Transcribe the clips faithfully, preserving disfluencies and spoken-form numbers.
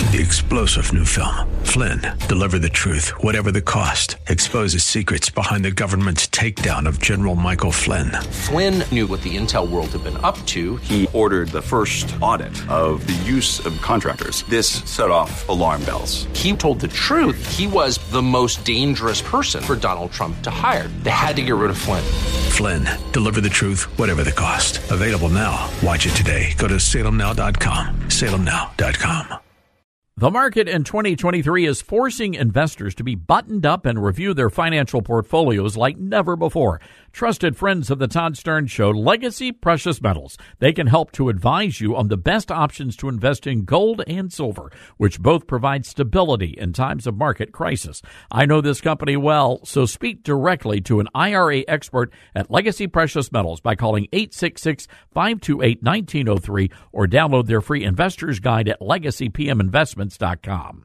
the explosive new film, Flynn, Deliver the Truth, Whatever the Cost, exposes secrets behind the government's takedown of General Michael Flynn. Flynn knew what the intel world had been up to. He ordered the first audit of the use of contractors. This set off alarm bells. He told the truth. He was the most dangerous person for Donald Trump to hire. They had to get rid of Flynn. Flynn, Deliver the Truth, Whatever the Cost. Available now. Watch it today. Go to salem now dot com. salem now dot com. The market in twenty twenty-three is forcing investors to be buttoned up and review their financial portfolios like never before. Trusted friends of the Todd Stern Show, Legacy Precious Metals. They can help to advise you on the best options to invest in gold and silver, which both provide stability in times of market crisis. I know this company well, so speak directly to an I R A expert at Legacy Precious Metals by calling eight six six, five two eight, one nine zero three or download their free investor's guide at legacy p m investments dot com.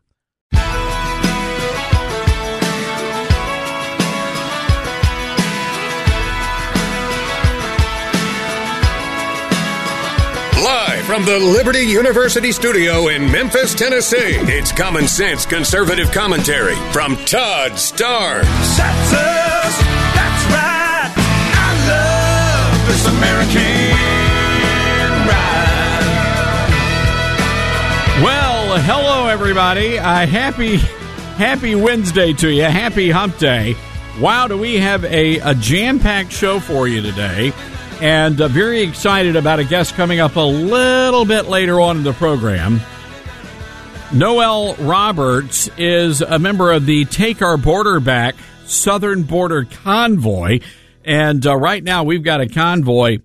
Live from the Liberty University studio in Memphis, Tennessee, it's Common Sense Conservative Commentary from Todd Starnes. That's us. That's right. I love this American ride. Well, hello, everybody. Uh, happy, happy Wednesday to you. Happy Hump Day. Wow, do we have a, a jam-packed show for you today. And uh, very excited about a guest coming up a little bit later on in the program. Noel Roberts is a member of the Take Our Border Back Southern Border Convoy. And uh, right now we've got a convoy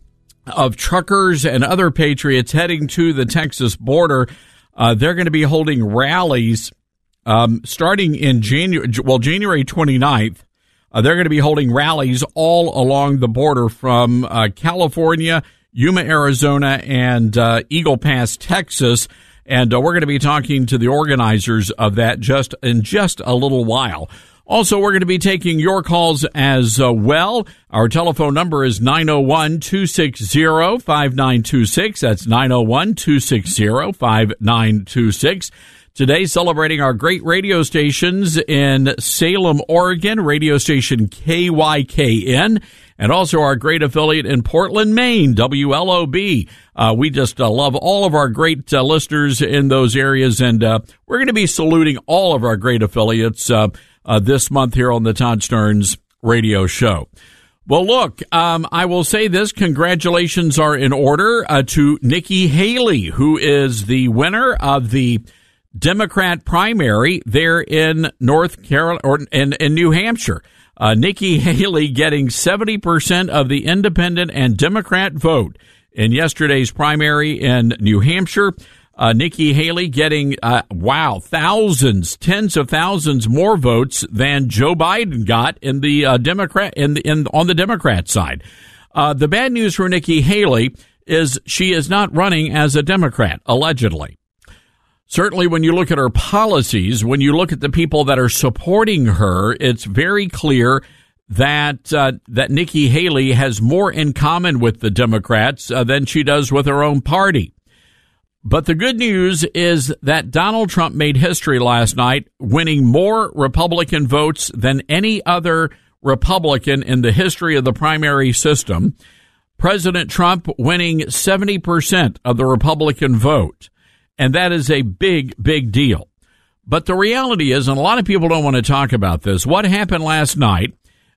of truckers and other patriots heading to the Texas border. Uh, they're going to be holding rallies um, starting in January, well, January twenty-ninth. Uh, they're going to be holding rallies all along the border from uh, California, Yuma, Arizona, and uh, Eagle Pass, Texas. And uh, we're going to be talking to the organizers of that just in just a little while. Also, we're going to be taking your calls as uh, well. Our telephone number is nine oh one, two six zero, five nine two six. That's nine oh one, two six zero, five nine two six. Today, celebrating our great radio stations in Salem, Oregon, radio station K Y K N, and also our great affiliate in Portland, Maine, W L O B. Uh, we just uh, love all of our great uh, listeners in those areas, and uh, we're going to be saluting all of our great affiliates uh, uh, this month here on the Todd Stearns Radio Show. Well, look, um, I will say this. Congratulations are in order uh, to Nikki Haley, who is the winner of the Democrat primary there in North Carolina or in, in New Hampshire. Uh, Nikki Haley getting seventy percent of the independent and Democrat vote in yesterday's primary in New Hampshire. Uh, Nikki Haley getting, uh, wow, thousands, tens of thousands more votes than Joe Biden got in the uh, Democrat in the, in on the Democrat side. Uh, the bad news for Nikki Haley is she is not running as a Democrat, allegedly. Certainly, when you look at her policies, when you look at the people that are supporting her, it's very clear that uh, that Nikki Haley has more in common with the Democrats uh, than she does with her own party. But the good news is that Donald Trump made history last night, winning more Republican votes than any other Republican in the history of the primary system. President Trump winning seventy percent of the Republican vote. And that is a big, big deal. But the reality is, and a lot of people don't want to talk about this, what happened last night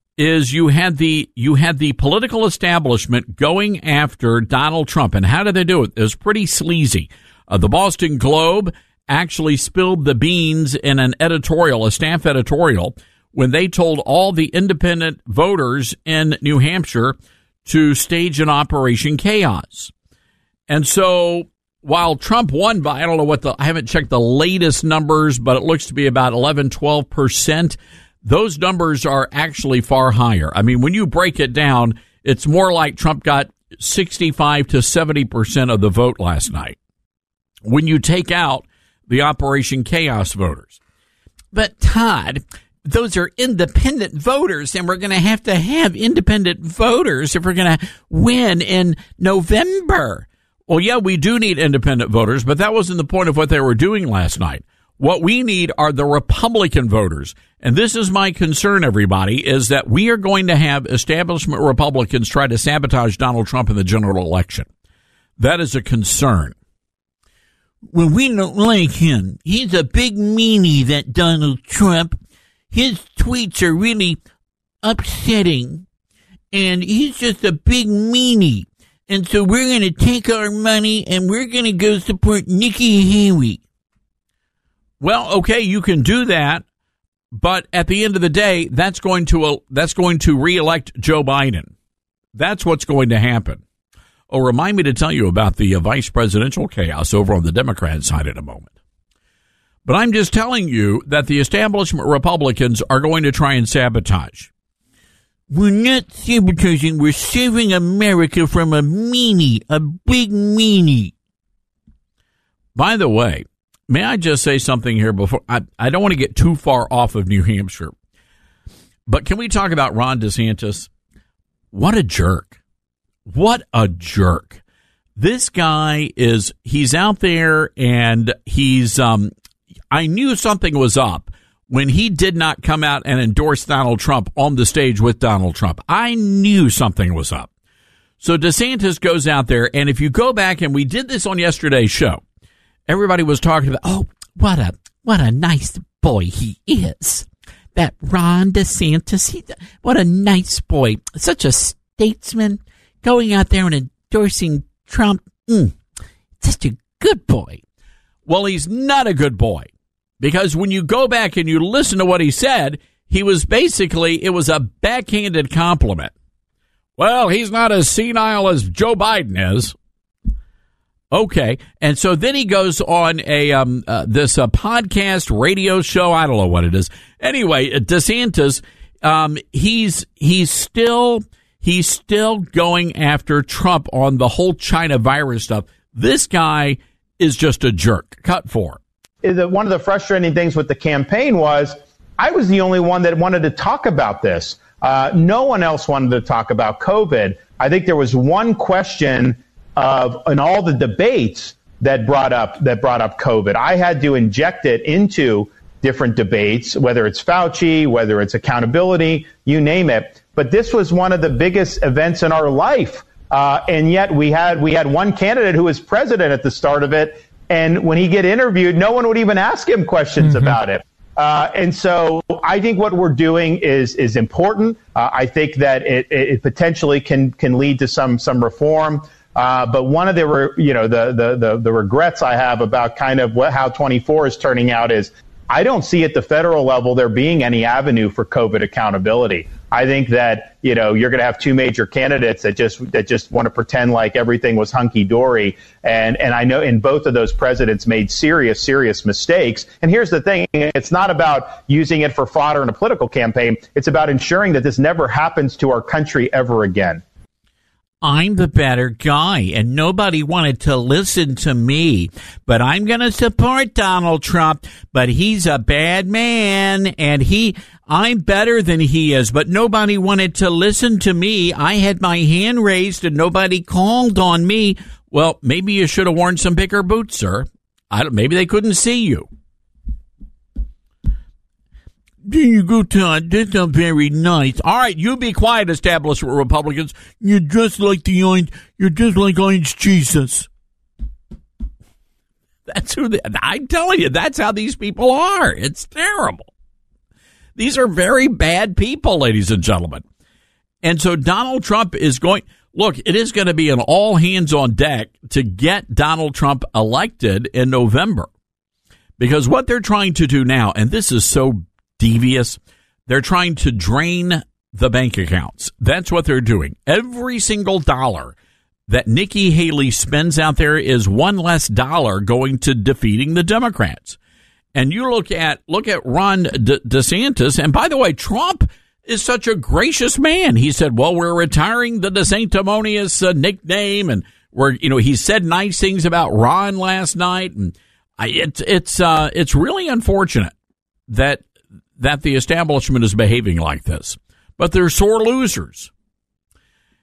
is you had the you had the political establishment going after Donald Trump. And how did they do it? It was pretty sleazy. Uh, the Boston Globe actually spilled the beans in an editorial, a staff editorial, when they told all the independent voters in New Hampshire to stage an Operation Chaos. And so while Trump won by, I don't know what the, I haven't checked the latest numbers, but it looks to be about eleven, twelve percent. Those numbers are actually far higher. I mean, when you break it down, it's more like Trump got sixty-five to seventy percent of the vote last night when you take out the Operation Chaos voters. But Todd, those are independent voters, and we're going to have to have independent voters if we're going to win in November. Well, yeah, we do need independent voters, but that wasn't the point of what they were doing last night. What we need are the Republican voters. And this is my concern, everybody, is that we are going to have establishment Republicans try to sabotage Donald Trump in the general election. That is a concern. Well, we don't like him. He's a big meanie, that Donald Trump. His tweets are really upsetting. And he's just a big meanie. And so we're going to take our money and we're going to go support Nikki Haley. Well, okay, you can do that, but at the end of the day, that's going to uh, that's going to reelect Joe Biden. That's what's going to happen. Oh, remind me to tell you about the uh, vice presidential chaos over on the Democrat side in a moment. But I'm just telling you that the establishment Republicans are going to try and sabotage. We're not sabotaging. We're saving America from a meanie, a big meanie. By the way, may I just say something here before? I, I don't want to get too far off of New Hampshire. But can we talk about Ron DeSantis? What a jerk. What a jerk. This guy is, he's out there and he's, um, I knew something was up when he did not come out and endorse Donald Trump on the stage with Donald Trump. I knew something was up. So DeSantis goes out there, and if you go back, and we did this on yesterday's show, everybody was talking about, oh, what a what a nice boy he is. That Ron DeSantis, he, what a nice boy. Such a statesman, going out there and endorsing Trump. Mm, such a good boy. Well, he's not a good boy, because when you go back and you listen to what he said, he was basically, it was a backhanded compliment. Well, he's not as senile as Joe Biden is. Okay, and so then he goes on a um uh, this uh, podcast radio show. I don't know what it is. Anyway, DeSantis, um, he's he's still he's still going after Trump on the whole China virus stuff. This guy is just a jerk. Cut four. One of the frustrating things with the campaign was I was the only one that wanted to talk about this. Uh, no one else wanted to talk about COVID. I think there was one question of in all the debates that brought up that brought up COVID. I had to inject it into different debates, whether it's Fauci, whether it's accountability, you name it. But this was one of the biggest events in our life, uh, and yet we had we had one candidate who was president at the start of it, and when he get interviewed, no one would even ask him questions mm-hmm. about it. Uh, and so I think what we're doing is is important. Uh, I think that it, it potentially can can lead to some some reform. Uh, but one of the, re, you know, the, the, the, the regrets I have about kind of what, how twenty-four is turning out is I don't see at the federal level there being any avenue for COVID accountability. I think that, you know, you're going to have two major candidates that just that just want to pretend like everything was hunky dory. And, and I know in both of those presidents made serious, serious mistakes. And here's the thing. It's not about using it for fodder in a political campaign. It's about ensuring that this never happens to our country ever again. I'm the better guy, and nobody wanted to listen to me. But I'm going to support Donald Trump, but he's a bad man, and he, I'm better than he is. But nobody wanted to listen to me. I had my hand raised, and nobody called on me. Well, maybe you should have worn some bigger boots, sir. I don't, maybe they couldn't see you. There you go, Todd. That's not very nice. All right, you be quiet, establishment Republicans. You're just like the orange. You're just like Orange Jesus. That's who they, I'm telling you. That's how these people are. It's terrible. These are very bad people, ladies and gentlemen. And so Donald Trump is going. Look, it is going to be an all hands on deck to get Donald Trump elected in November, because what they're trying to do now, and this is so devious, they're trying to drain the bank accounts. That's what they're doing. Every single dollar that Nikki Haley spends out there is one less dollar going to defeating the Democrats. And you look at look at Ron De- DeSantis, and by the way, Trump is such a gracious man. He said, "Well, we're retiring the DeSanctimonious uh, nickname, and we're you know he said nice things about Ron last night." And I, it's it's uh, it's really unfortunate that. that the establishment is behaving like this. But they're sore losers.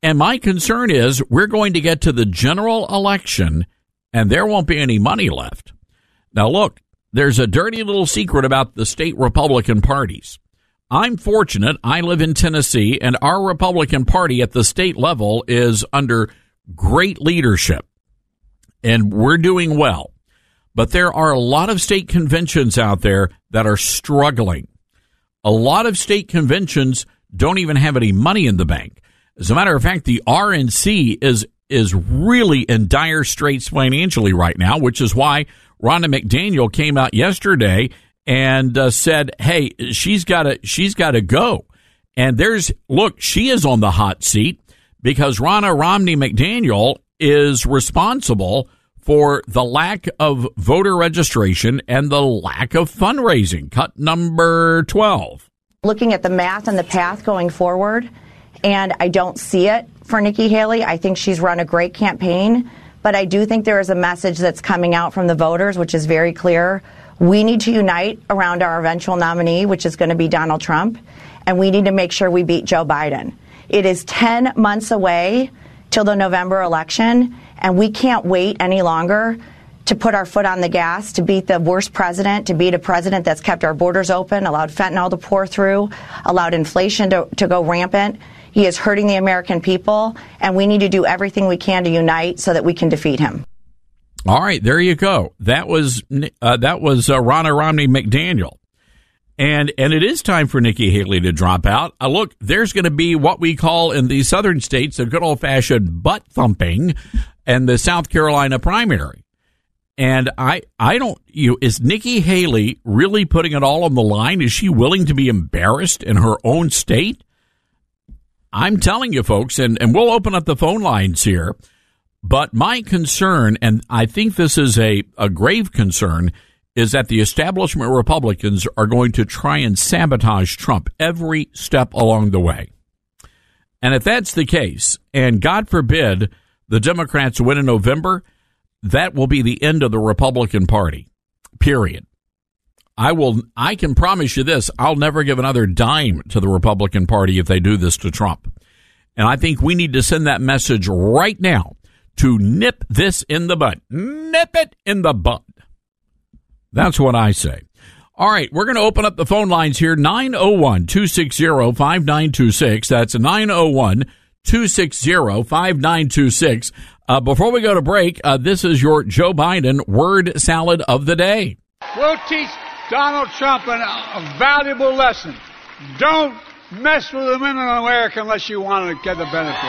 And my concern is we're going to get to the general election and there won't be any money left. Now, look, there's a dirty little secret about the state Republican parties. I'm fortunate. I live in Tennessee, and our Republican Party at the state level is under great leadership, and we're doing well. But there are a lot of state conventions out there that are struggling. A lot of state conventions don't even have any money in the bank. As a matter of fact, the R N C is is really in dire straits financially right now, which is why Ronna McDaniel came out yesterday and uh, said, "Hey, she's got to she's got to go." And there's look, she is on the hot seat because Ronna Romney McDaniel is responsible for the lack of voter registration and the lack of fundraising. Cut number twelve. Looking at the math and the path going forward, and I don't see it for Nikki Haley. I think she's run a great campaign, but I do think there is a message that's coming out from the voters, which is very clear. We need to unite around our eventual nominee, which is going to be Donald Trump, and we need to make sure we beat Joe Biden. It is ten months away till the November election, and we can't wait any longer to put our foot on the gas, to beat the worst president, to beat a president that's kept our borders open, allowed fentanyl to pour through, allowed inflation to, to go rampant. He is hurting the American people, and we need to do everything we can to unite so that we can defeat him. All right, there you go. That was uh, that was uh, Ronna Romney McDaniel. And and it is time for Nikki Haley to drop out. Uh, look, there's going to be what we call in the southern states a good old-fashioned butt thumping in the South Carolina primary. And I I don't you know, is Nikki Haley really putting it all on the line? Is she willing to be embarrassed in her own state? I'm telling you, folks, and, and we'll open up the phone lines here. But my concern, and I think this is a, a grave concern, is that the establishment Republicans are going to try and sabotage Trump every step along the way. And if that's the case, and God forbid the Democrats win in November, that will be the end of the Republican Party, period. I will. I can promise you this, I'll never give another dime to the Republican Party if they do this to Trump. And I think we need to send that message right now to nip this in the bud. Nip it in the bud. That's what I say. All right, we're going to open up the phone lines here, nine oh one, two six zero, five nine two six. That's nine oh one, two six zero, five nine two six. Uh, before we go to break, uh, this is your Joe Biden word salad of the day. We'll teach Donald Trump an, a valuable lesson. Don't mess with the women in America unless you want to get the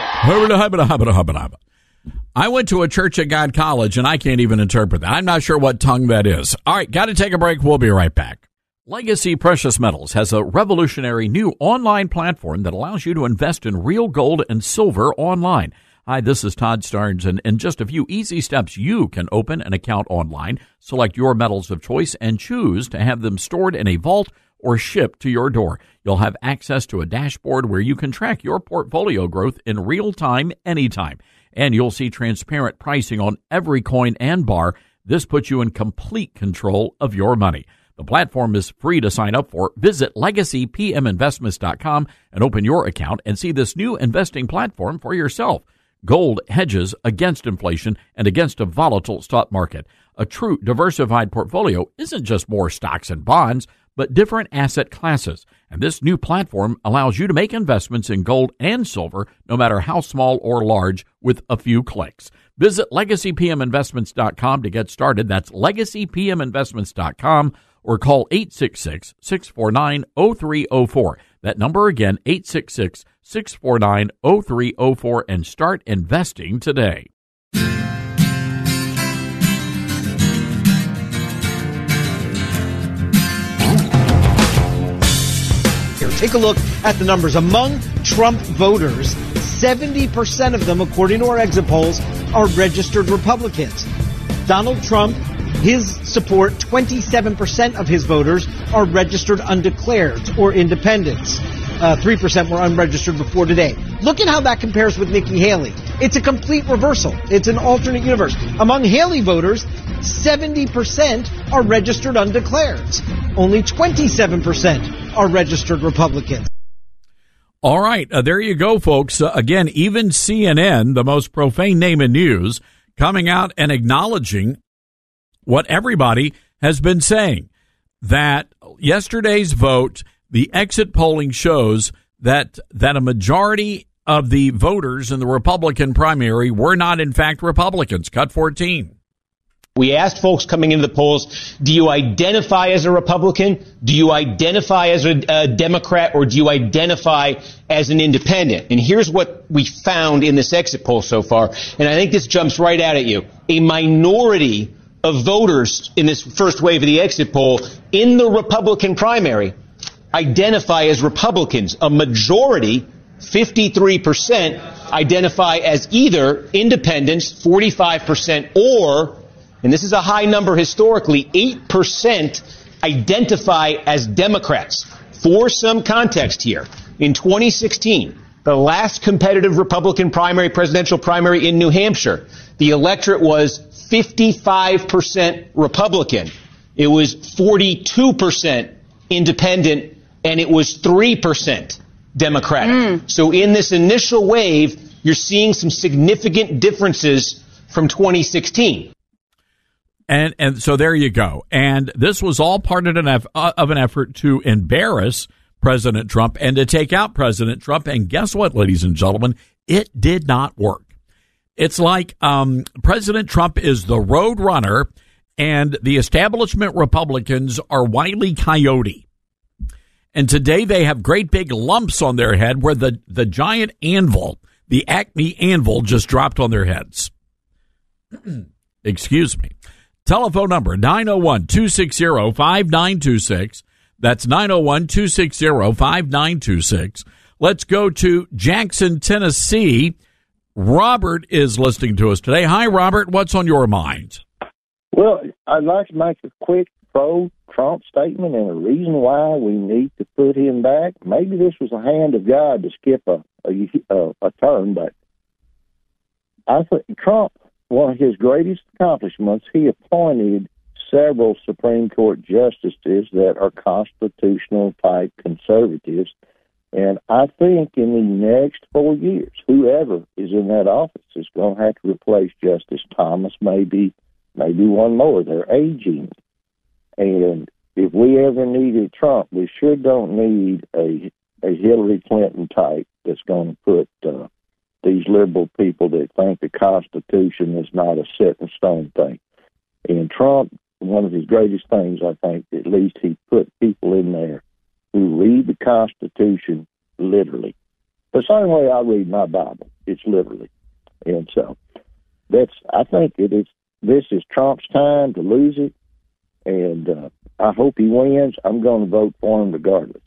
benefit. I went to a Church of God college, and I can't even interpret that. I'm not sure what tongue that is. All right, got to take a break. We'll be right back. Legacy Precious Metals has a revolutionary new online platform that allows you to invest in real gold and silver online. Hi, this is Todd Starnes, and in just a few easy steps, you can open an account online, select your metals of choice, and choose to have them stored in a vault or shipped to your door. You'll have access to a dashboard where you can track your portfolio growth in real time, anytime. And you'll see transparent pricing on every coin and bar. This puts you in complete control of your money. The platform is free to sign up for. Visit legacy p m investments dot com and open your account and see this new investing platform for yourself. Gold hedges against inflation and against a volatile stock market. A true diversified portfolio isn't just more stocks and bonds, but different asset classes. And this new platform allows you to make investments in gold and silver, no matter how small or large, with a few clicks. Visit legacy p m investments dot com to get started. That's legacy p m investments dot com, or call eight six six, six four nine, zero three zero four. That number again, eight six six, six four nine, zero three zero four, and start investing today. Take a look at the numbers. Among Trump voters, seventy percent of them, according to our exit polls, are registered Republicans. Donald Trump, his support, twenty-seven percent of his voters are registered undeclared or independents. Uh, three percent were unregistered before today. Look at how that compares with Nikki Haley. It's a complete reversal. It's an alternate universe. Among Haley voters, seventy percent are registered undeclared. Only twenty-seven percent are registered Republicans. All right, uh, there you go, folks. Uh, again, even C N N, the most profane name in news, coming out and acknowledging what everybody has been saying, that yesterday's vote, the exit polling shows that that a majority of the voters in the Republican primary were not, in fact, Republicans. Cut fourteen. We asked folks coming into the polls, do you identify as a Republican? Do you identify as a, a Democrat? Or do you identify as an independent? And here's what we found in this exit poll so far. And I think this jumps right out at you. A minority of voters in this first wave of the exit poll in the Republican primary identify as Republicans. A majority, fifty-three percent, identify as either independents, forty-five percent, or, and this is a high number historically, eight percent identify as Democrats. For some context here, in twenty sixteen, the last competitive Republican primary, presidential primary in New Hampshire, the electorate was fifty-five percent Republican. It was forty-two percent independent, and it was three percent Democratic. Mm. So in this initial wave, you're seeing some significant differences from twenty sixteen. And and so there you go. And this was all part of an, eff- of an effort to embarrass President Trump and to take out President Trump. And guess what, ladies and gentlemen? It did not work. It's like um, President Trump is the road runner and the establishment Republicans are Wile E. Coyote. And today they have great big lumps on their head where the, the giant anvil, the Acme anvil, just dropped on their heads. Excuse me. Telephone number, nine oh one, two six zero, five nine two six. That's nine oh one, two six zero, five nine two six. Let's go to Jackson, Tennessee. Robert is listening to us today. Hi, Robert. What's on your mind? Well, I'd like to make a quick pro-Trump statement and a reason why we need to put him back. Maybe this was a hand of God to skip a, a, a term, but I think Trump, one of his greatest accomplishments, he appointed several Supreme Court justices that are constitutional-type conservatives. And I think in the next four years, whoever is in that office is going to have to replace Justice Thomas, maybe maybe one more. They're aging. And if we ever needed Trump, we sure don't need a, a Hillary Clinton type that's going to put uh, these liberal people that think the Constitution is not a set-in-stone thing. And Trump, one of his greatest things, I think, at least he put people in there who read the Constitution literally. The same way I read my Bible, it's literally. And so that's, I think it is, this is Trump's time to lose it. And uh, I hope he wins. I'm going to vote for him regardless.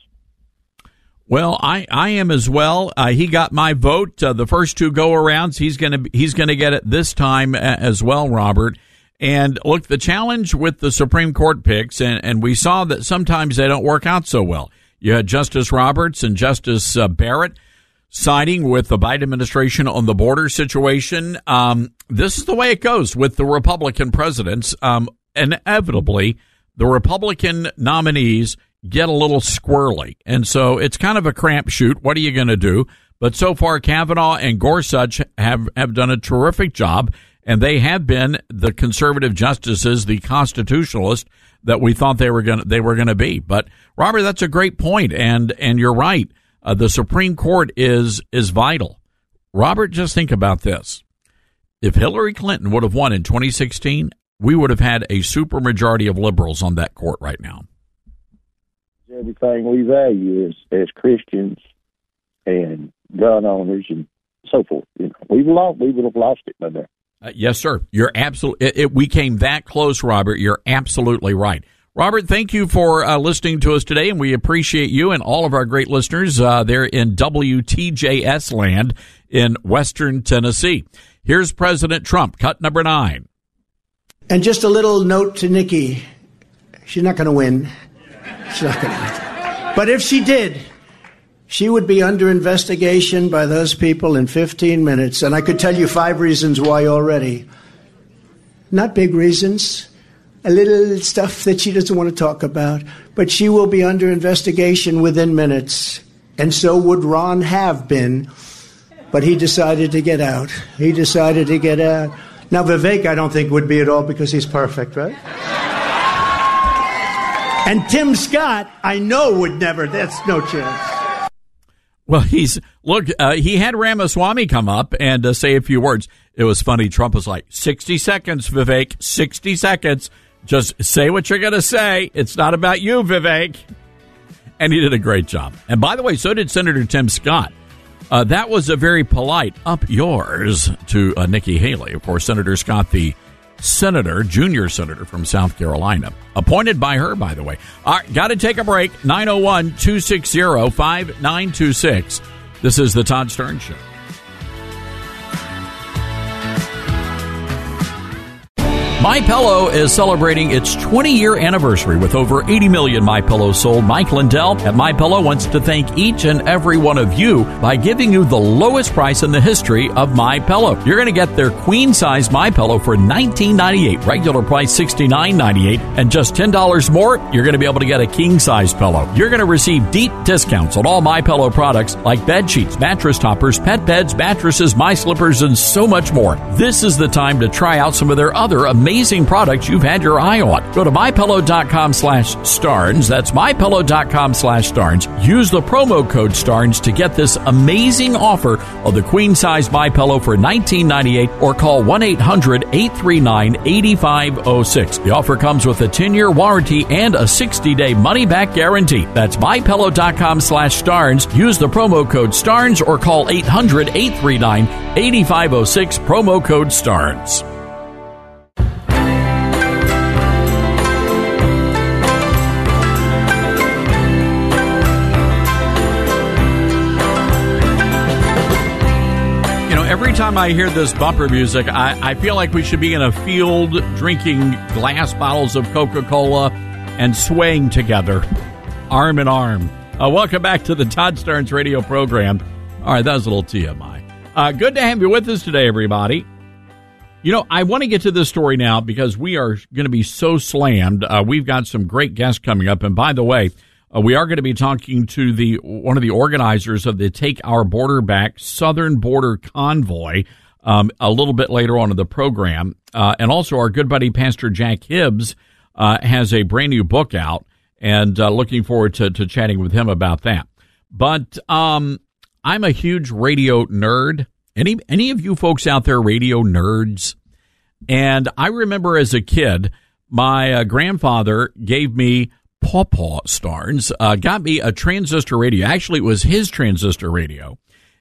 Well, I, I am as well. Uh, he got my vote uh, the first two go arounds. He's going to he's going to get it this time as well, Robert. And look, the challenge with the Supreme Court picks, and, and we saw that sometimes they don't work out so well. You had Justice Roberts and Justice uh, Barrett siding with the Biden administration on the border situation. Um, this is the way it goes with the Republican presidents. Um, inevitably, the Republican nominees get a little squirrely. And so it's kind of a crapshoot. What are you going to do? But so far, Kavanaugh and Gorsuch have, have done a terrific job, and they have been the conservative justices, the constitutionalists that we thought they were going they were going to be. But Robert, that's a great point, and and you're right. Uh, the Supreme Court is is vital. Robert, just think about this: if Hillary Clinton would have won in twenty sixteen, we would have had a supermajority of liberals on that court right now. Everything we value as as Christians and gun owners and so forth. You know, we've lost. We would have lost it by now. Uh, yes, sir. You're absolutely. We came that close, Robert. You're absolutely right. Robert, thank you for uh, listening to us today, and we appreciate you and all of our great listeners uh, there in W T J S land in Western Tennessee. Here's President Trump, cut number nine. And just a little note to Nikki: she's not going to win. She's not going to win. But if she did, she would be under investigation by those people in fifteen minutes. And I could tell you five reasons why already. Not big reasons. A little stuff that she doesn't want to talk about. But she will be under investigation within minutes. and so would Ron have been, but he decided to get out. He decided to get out. Now, Vivek, I don't think would be at all because he's perfect, right? And Tim Scott, I know would never. That's no chance. Well, he's look. Uh, he had Ramaswamy come up and uh, say a few words. It was funny. Trump was like, sixty seconds, Vivek, sixty seconds. Just say what you're going to say. It's not about you, Vivek. And he did a great job. And by the way, so did Senator Tim Scott. Uh, that was a very polite up yours to uh, Nikki Haley. Of course, Senator Scott, the senator, junior senator from South Carolina. Appointed by her, by the way. All right, got to take a break. nine oh one, two six zero, five nine two six. This is the Todd Stern Show. MyPillow is celebrating its twenty-year anniversary with over eighty million MyPillows sold. Mike Lindell at MyPillow wants to thank each and every one of you by giving you the lowest price in the history of MyPillow. You're going to get their queen-size MyPillow for nineteen ninety-eight dollars, regular price sixty-nine ninety-eight dollars, and just ten dollars more, you're going to be able to get a king-size pillow. You're going to receive deep discounts on all MyPillow products like bed sheets, mattress toppers, pet beds, mattresses, my slippers, and so much more. This is the time to try out some of their other amazing Amazing products you've had your eye on. Go to mypillow.com slash Starnes. That's mypillow.com slash Starnes. Use the promo code Starnes to get this amazing offer of the queen size MyPillow for nineteen ninety-eight dollars or call one eight hundred, eight three nine, eight five zero six. The offer comes with a ten-year warranty and a sixty-day money-back guarantee. That's mypillow.com slash Starnes. Use the promo code Starnes or call eight hundred, eight three nine, eight five zero six. Promo code Starnes. Every time I hear this bumper music, I, I feel like we should be in a field drinking glass bottles of Coca-Cola and swaying together, arm in arm. Uh, welcome back to the Todd Starnes radio program. All right, that was a little T M I. Uh, good to have you with us today, everybody. You know, I want to get to this story now because we are going to be so slammed. Uh, we've got some great guests coming up. And by the way, Uh, we are going to be talking to the one of the organizers of the Take Our Border Back Southern Border Convoy um, a little bit later on in the program. Uh, and also our good buddy Pastor Jack Hibbs uh, has a brand new book out, and uh, looking forward to, to chatting with him about that. But um, I'm a huge radio nerd. Any, any of you folks out there radio nerds? And I remember as a kid, my uh, grandfather gave me Pawpaw Starnes, uh, got me a transistor radio. Actually, it was his transistor radio.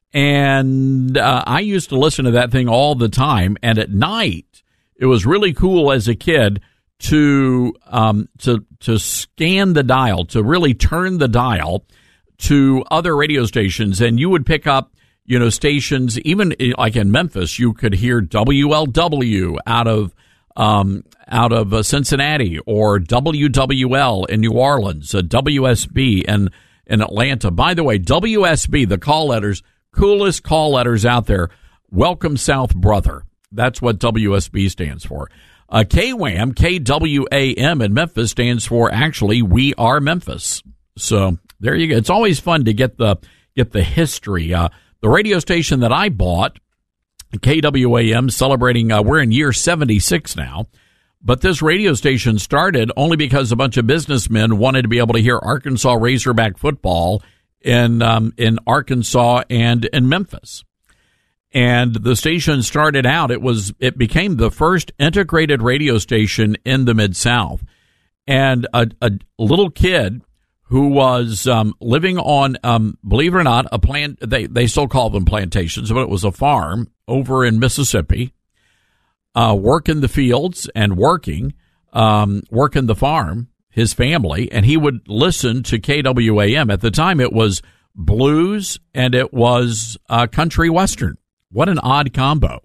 And uh, I used to listen to that thing all the time. And at night, it was really cool as a kid to um, to to scan the dial, to really turn the dial to other radio stations. And you would pick up, you know, stations, even like in Memphis, you could hear W L W out of Um, out of uh, Cincinnati, or W W L in New Orleans, uh, W S B in, in Atlanta. By the way, W S B, the call letters, coolest call letters out there. Welcome South, brother. That's what W S B stands for. Uh, K W A M, K W A M in Memphis stands for, actually, We Are Memphis. So there you go. It's always fun to get the, get the history. Uh, the radio station that I bought, K W A M, celebrating, uh, we're in year seventy-six now, but this radio station started only because a bunch of businessmen wanted to be able to hear Arkansas Razorback football in, um, in Arkansas and in Memphis. And the station started out, it was, it became the first integrated radio station in the Mid-South. And a, a little kid who was um, living on, um, believe it or not, a plant, they, they still call them plantations, but it was a farm over in Mississippi, uh, working the fields and working, um, working the farm, his family, and he would listen to K W A M. At the time, it was blues and it was uh, country western. What an odd combo.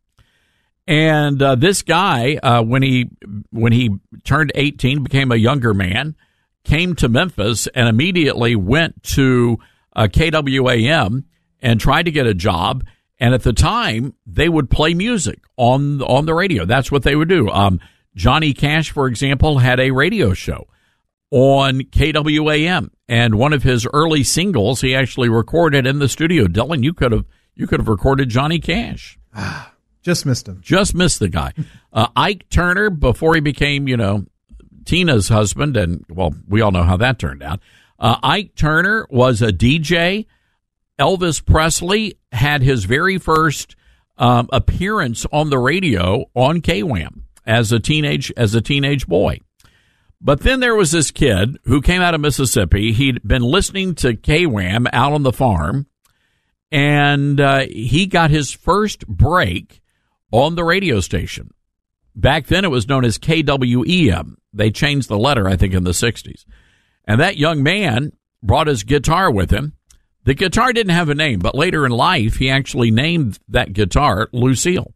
And uh, this guy, uh, when he when he turned eighteen, became a younger man, came to Memphis and immediately went to uh, K W A M and tried to get a job. And at the time, they would play music on on the radio. That's what they would do. Um, Johnny Cash, for example, had a radio show. on K W A M. And one of his early singles, he actually recorded in the studio. Dylan, you could have you could have recorded Johnny Cash. Just missed him. Just missed the guy. Uh, Ike Turner, before he became, you know, Tina's husband, and, well, we all know how that turned out. Uh, Ike Turner was a D J. Elvis Presley had his very first um, appearance on the radio on K W A M as a teenage as a teenage boy. But then there was this kid who came out of Mississippi. He'd been listening to K W A M out on the farm, and uh, he got his first break on the radio station. Back then it was known as K W E M. They changed the letter, I think, in the sixties. And that young man brought his guitar with him. The guitar didn't have a name, but later in life, he actually named that guitar Lucille.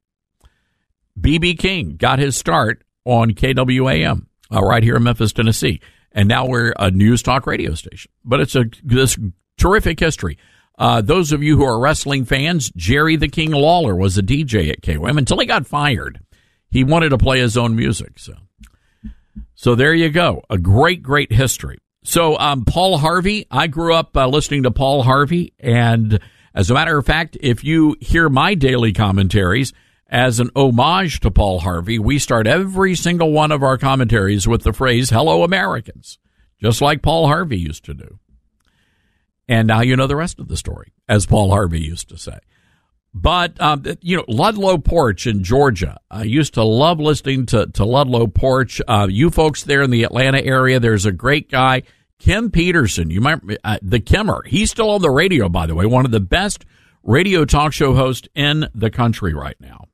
B B King got his start on K W A M uh, right here in Memphis, Tennessee. And now we're a news talk radio station. But it's a this terrific history. Uh, those of you who are wrestling fans, Jerry the King Lawler was a D J at K W A M until he got fired. He wanted to play his own music. So, so there you go. A great, great history. So, um, Paul Harvey, I grew up uh, listening to Paul Harvey, and as a matter of fact, if you hear my daily commentaries as an homage to Paul Harvey, we start every single one of our commentaries with the phrase, "Hello, Americans," just like Paul Harvey used to do. And now you know the rest of the story, as Paul Harvey used to say. But, um, you know, Ludlow Porch in Georgia. I used to love listening to, to Ludlow Porch. Uh, you folks there in the Atlanta area, there's a great guy, Kim Peterson. You might, uh, the Kimmer. He's still on the radio, by the way. One of the best radio talk show hosts in the country right now.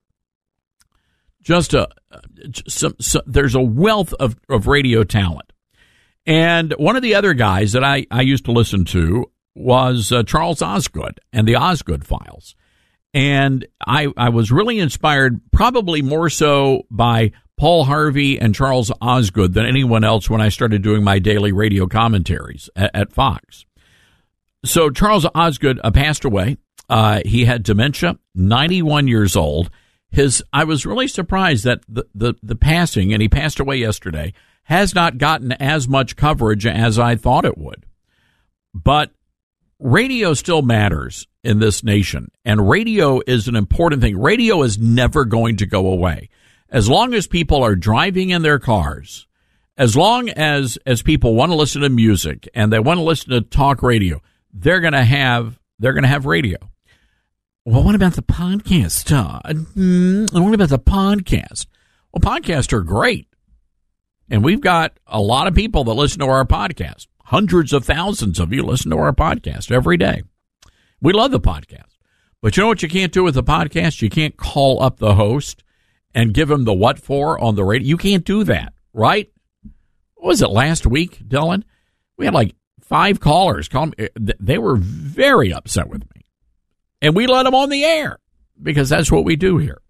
Just a, some, some, there's a wealth of, of radio talent. And one of the other guys that I, I used to listen to was uh, Charles Osgood and the Osgood Files. And I, I was really inspired, probably more so by Paul Harvey and Charles Osgood than anyone else when I started doing my daily radio commentaries at, at Fox. So Charles Osgood uh, passed away. Uh, he had dementia, ninety-one years old. His, I was really surprised that the, the, the passing, and he passed away yesterday, has not gotten as much coverage as I thought it would. But radio still matters in this nation, and radio is an important thing. Radio is never going to go away. As long as people are driving in their cars, as long as, as people want to listen to music and they want to listen to talk radio, they're going to have, they're going to have radio. Well, what about the podcast, Todd? Mm, what about the podcast? Well, podcasts are great. And we've got a lot of people that listen to our podcast. Hundreds of thousands of you listen to our podcast every day. We love the podcast. But you know what you can't do with the podcast? You can't call up the host and give him the what for on the radio. You can't do that, right? What was it, last week, Dylan? We had like five callers. Call me. They were very upset with me. And we let them on the air because that's what we do here.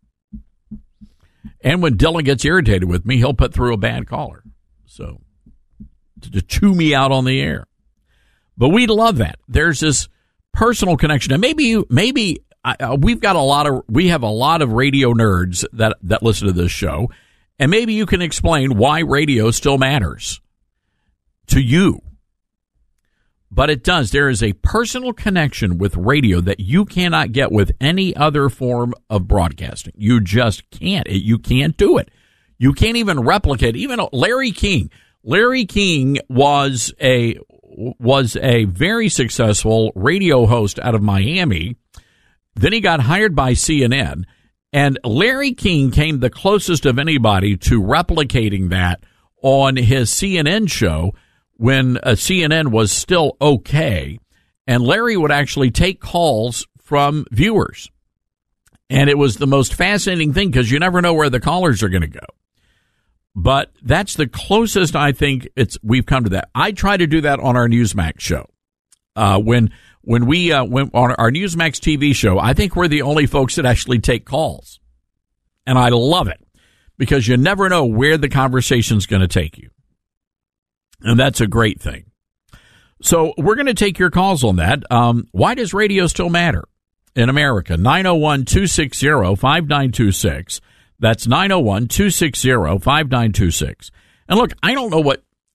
And when Dylan gets irritated with me, he'll put through a bad caller. So, to, to chew me out on the air. But we love that. There's this personal connection. And maybe, you, maybe uh, we've got a lot of, we have a lot of radio nerds that, that listen to this show. And maybe you can explain why radio still matters to you. But it does. There is a personal connection with radio that you cannot get with any other form of broadcasting. You just can't. You can't do it. You can't even replicate. Even Larry King. Larry King was a was a very successful radio host out of Miami. Then he got hired by C N N. And Larry King came the closest of anybody to replicating that on his C N N show, when a C N N was still okay, and Larry would actually take calls from viewers. And it was the most fascinating thing because you never know where the callers are going to go. But that's the closest I think it's we've come to that. I try to do that on our Newsmax show. Uh, when when we uh, went on our Newsmax T V show, I think we're the only folks that actually take calls. And I love it because you never know where the conversation's going to take you. And that's a great thing. So we're going to take your calls on that. Um, why does radio still matter in America? nine oh one, two six zero, five nine two six. That's nine oh one, two six zero, five nine two six. And look, I don't know what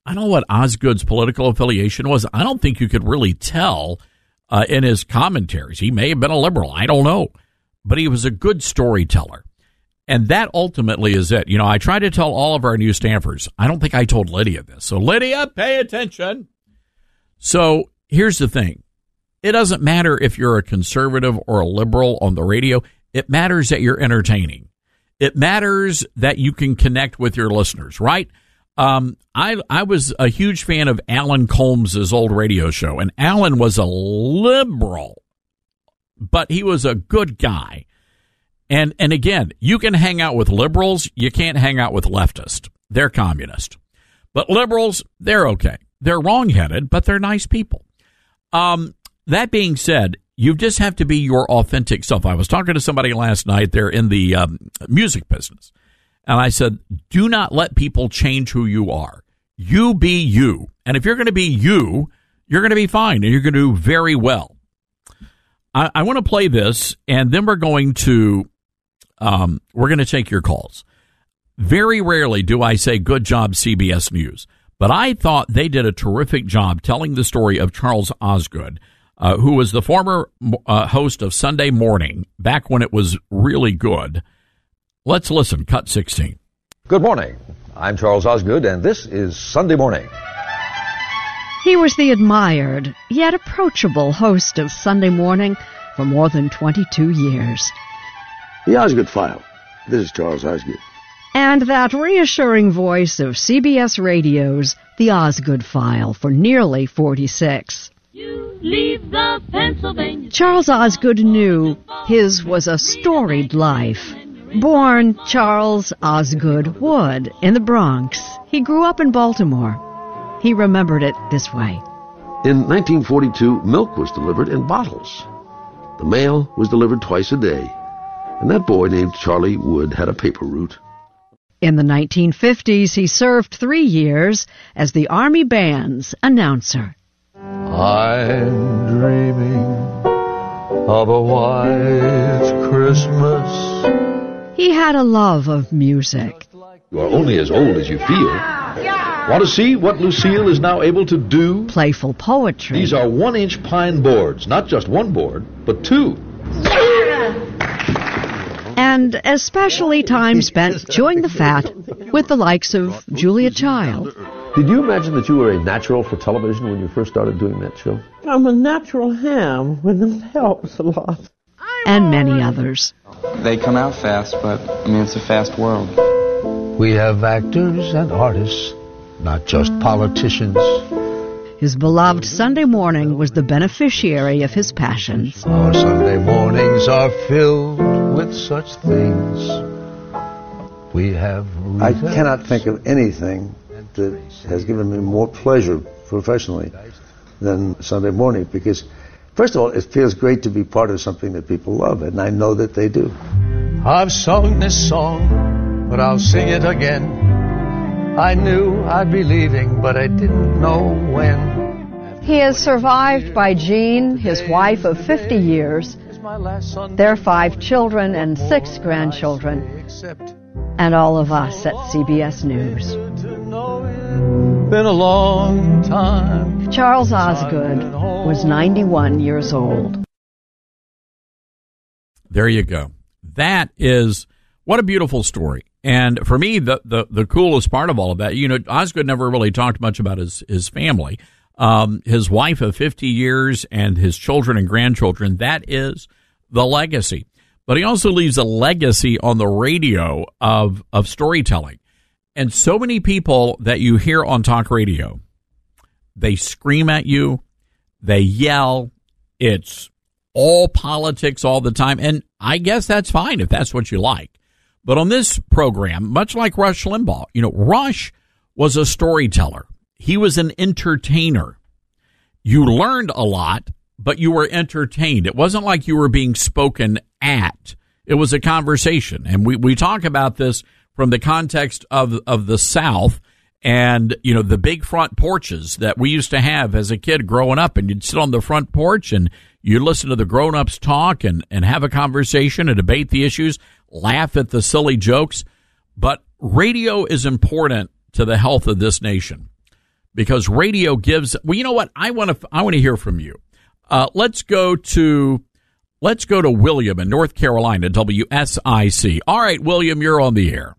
I don't know what Osgood's political affiliation was. I don't think you could really tell uh, in his commentaries. He may have been a liberal. I don't know. But he was a good storyteller. And that ultimately is it. You know, I try to tell all of our new staffers. I don't think I told Lydia this. So, Lydia, pay attention. So, here's the thing. It doesn't matter if you're a conservative or a liberal on the radio. It matters that you're entertaining. It matters that you can connect with your listeners, right? Um, I I was a huge fan of Alan Colmes's old radio show, and Alan was a liberal, but he was a good guy. And and again, you can hang out with liberals. You can't hang out with leftists. They're communist. But liberals, they're okay. They're wrong-headed, but they're nice people. Um, that being said, you just have to be your authentic self. I was talking to somebody last night. They're in the um, music business. And I said, do not let people change who you are. You be you. And if you're going to be you, you're going to be fine, and you're going to do very well. I, I want to play this, and then we're going to um, we're going to take your calls. Very rarely do I say, good job, C B S News. But I thought they did a terrific job telling the story of Charles Osgood, uh, who was the former uh, host of Sunday Morning back when it was really good. Let's listen. Cut sixteen. Good morning. I'm Charles Osgood, and this is Sunday Morning. He was the admired, yet approachable host of Sunday Morning for more than twenty-two years. The Osgood File. This is Charles Osgood. And that reassuring voice of C B S Radio's The Osgood File for nearly forty-six. You leave the Pennsylvania. Charles Osgood knew his was a storied life. Born Charles Osgood Wood in the Bronx, he grew up in Baltimore. He remembered it this way. In nineteen forty-two, milk was delivered in bottles. The mail was delivered twice a day. And that boy named Charlie Wood had a paper route. In the nineteen fifties, he served three years as the Army Band's announcer. I'm dreaming of a white Christmas. He had a love of music. You are only as old as you feel. Want to see what Lucille is now able to do? Playful poetry. These are one-inch pine boards, not just one board, but two. And especially time spent chewing the fat with the likes of Julia Child. Did you imagine that you were a natural for television when you first started doing that show? I'm a natural ham, when it helps a lot. And many others. They come out fast, but, I mean, it's a fast world. We have actors and artists, not just politicians. His beloved Sunday Morning was the beneficiary of his passions. Our Sunday mornings are filled with such things. We have... I cannot think of anything that has given me more pleasure professionally than Sunday Morning, because, first of all, it feels great to be part of something that people love, and I know that they do. I've sung this song, but I'll sing it again. I knew I'd be leaving, but I didn't know when. He is survived by Jean, his wife of fifty years, their five children and six grandchildren, and all of us at C B S News. Been a long time. Charles Osgood was ninety-one years old. There you go. That is, what a beautiful story. And for me, the, the, the coolest part of all of that, you know, Osgood never really talked much about his, his family. Um, his wife of fifty years and his children and grandchildren, that is the legacy. But he also leaves a legacy on the radio of, of storytelling. And so many people that you hear on talk radio, they scream at you, they yell, it's all politics all the time. And I guess that's fine if that's what you like. But on this program, much like Rush Limbaugh, you know, Rush was a storyteller. He was an entertainer. You learned a lot, but you were entertained. It wasn't like you were being spoken at. It was a conversation. And we, we talk about this from the context of, of the South and, you know, the big front porches that we used to have as a kid growing up. And you'd sit on the front porch and you'd listen to the grown-ups talk and, and have a conversation and debate the issues, laugh at the silly jokes. But radio is important to the health of this nation. because radio gives. Well, you know what? I want to. I want to hear from you. Uh, let's go to let's go to William in North Carolina, W S I C. All right, William, you're on the air.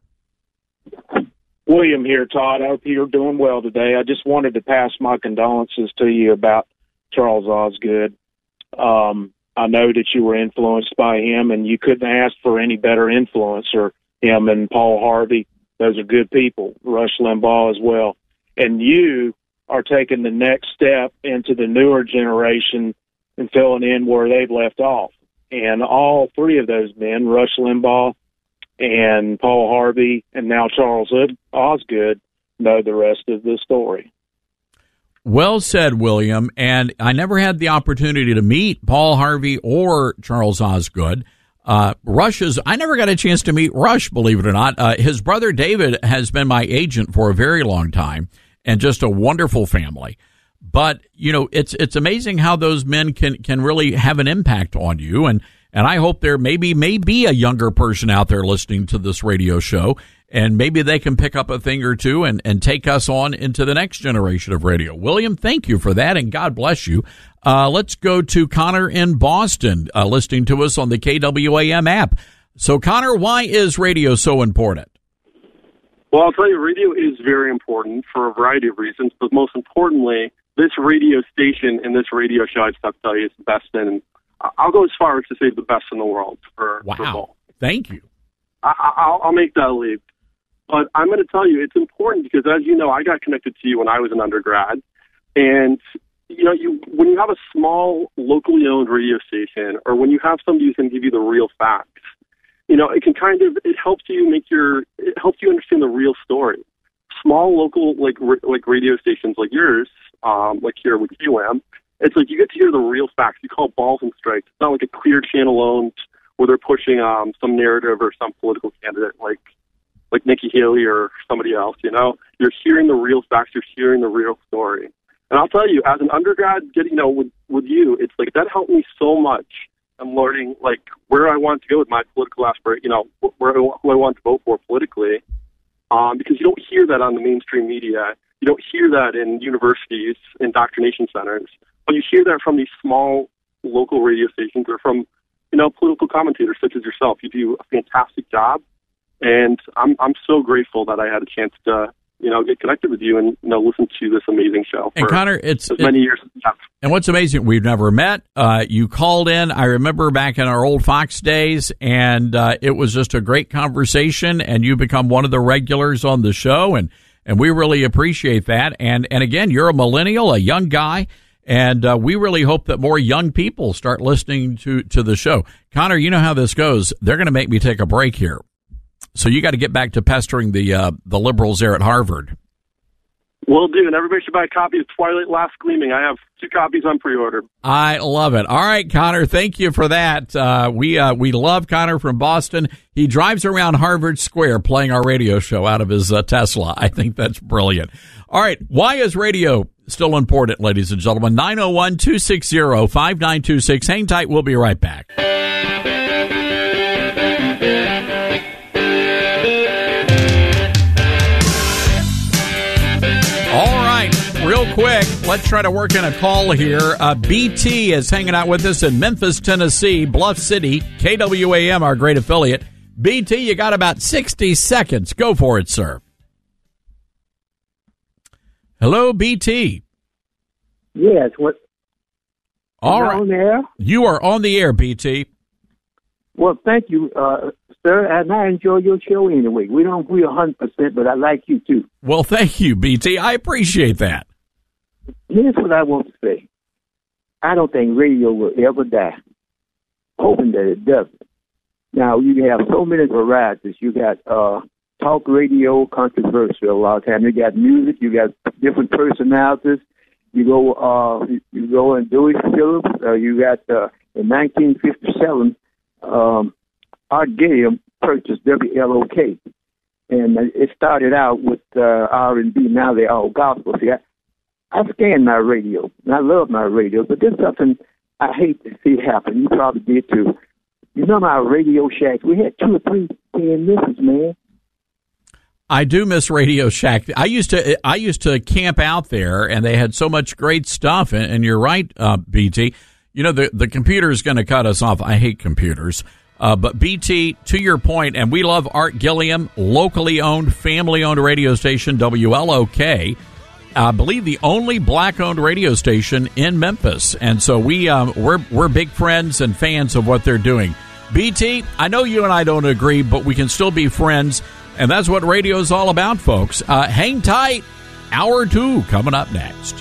William here, Todd. I hope you're doing well today. I just wanted to pass my condolences to you about Charles Osgood. Um, I know that you were influenced by him, and you couldn't ask for any better influencer, him and Paul Harvey. Those are good people. Rush Limbaugh as well. And you are taking the next step into the newer generation and filling in where they've left off. And all three of those men, Rush Limbaugh and Paul Harvey and now Charles Osgood, know the rest of the story. Well said, William. And I never had the opportunity to meet Paul Harvey or Charles Osgood. Uh, Rush's, I never got a chance to meet Rush, believe it or not. Uh, his brother David has been my agent for a very long time and just a wonderful family. But, you know, it's it's amazing how those men can, can really have an impact on you. And, and I hope there maybe may be a younger person out there listening to this radio show, and maybe they can pick up a thing or two and, and take us on into the next generation of radio. William, thank you for that, and God bless you. Uh, let's go to Connor in Boston, uh, listening to us on the K W A M app. So, Connor, why is radio so important? Well, I'll tell you, radio is very important for a variety of reasons, but most importantly, this radio station and this radio show, I just have to tell you, is the best in, I'll go as far as to say the best in the world for, wow. for both. Thank you. I, I'll, I'll make that leap. But I'm going to tell you, it's important because, as you know, I got connected to you when I was an undergrad. And, you know, you when you have a small, locally owned radio station, or when you have somebody who's going to give you the real facts, you know, it can kind of, it helps you make your, it helps you understand the real story. Small, local, like like radio stations like yours, um, like here with U M, it's like you get to hear the real facts. You call balls and strikes. It's not like a clear channel owned where they're pushing um, some narrative or some political candidate like like Nikki Haley or somebody else, you know? You're hearing the real facts. You're hearing the real story. And I'll tell you, as an undergrad, getting, you know, with, with you, it's like that helped me so much. I'm learning, like, where I want to go with my political aspiration, you know, where I, who I want to vote for politically, um, because you don't hear that on the mainstream media. You don't hear that in universities, indoctrination centers, but you hear that from these small local radio stations or from, you know, political commentators such as yourself. You do a fantastic job, and I'm I'm so grateful that I had a chance to, you know, get connected with you and, you know, listen to this amazing show for and Connor, it's as many it, years as you have. And what's amazing, we've never met. Uh, you called in, I remember back in our old Fox days, and uh, it was just a great conversation, and you become one of the regulars on the show, and, and we really appreciate that. And, and again, you're a millennial, a young guy, and uh, we really hope that more young people start listening to, to the show. Connor, you know how this goes. They're going to make me take a break here. So you got to get back to pestering the uh, the liberals there at Harvard. Will do, and everybody should buy a copy of Twilight Last Gleaming. I have two copies on pre-order. I love it. All right, Connor, thank you for that. Uh, we uh, we love Connor from Boston. He drives around Harvard Square playing our radio show out of his uh, Tesla. I think that's brilliant. All right, why is radio still important, ladies and gentlemen? nine oh one, two six zero, five nine two six. Hang tight. We'll be right back. Real quick, let's try to work in a call here. Uh, B T is hanging out with us in Memphis, Tennessee, Bluff City, K W A M, our great affiliate. B T, you got about sixty seconds. Go for it, sir. Hello, B T. Yes. What? All Am I right. on the air? You are on the air, B T. Well, thank you, uh, sir, and I enjoy your show anyway. We don't agree one hundred percent, but I like you, too. Well, thank you, B T. I appreciate that. Here's what I want to say. I don't think radio will ever die. Hoping that it doesn't. Now, you have so many varieties. You got uh, talk radio, controversial a lot of times. You got music. You got different personalities. You go uh, you go and Dewey Phillips. Uh, you got, uh, in nineteen fifty-seven, um, Art Gilliam purchased W L O K. And it started out with uh, R and B. Now they're all gospel. See, I, I scan my radio, and I love my radio, but there's something I hate to see happen. You probably did too. You know my Radio Shacks, we had two or three paying misses, man. I do miss Radio Shack. I used to I used to camp out there, and they had so much great stuff. And, and you're right, uh, B T. You know, the, the computer is going to cut us off. I hate computers. Uh, but B T, to your point, and we love Art Gilliam, locally owned, family-owned radio station, W L O K. I believe the only black-owned radio station in Memphis. And so we, um, we're, we're big friends and fans of what they're doing. B T, I know you and I don't agree, but we can still be friends. And that's what radio is all about, folks. Uh, hang tight. Hour two coming up next.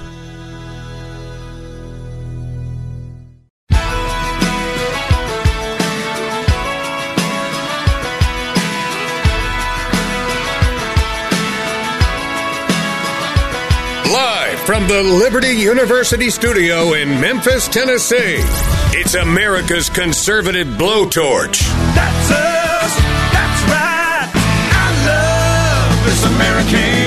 Live from the Liberty University studio in Memphis, Tennessee, it's America's conservative blowtorch. That's us. That's right. I love this American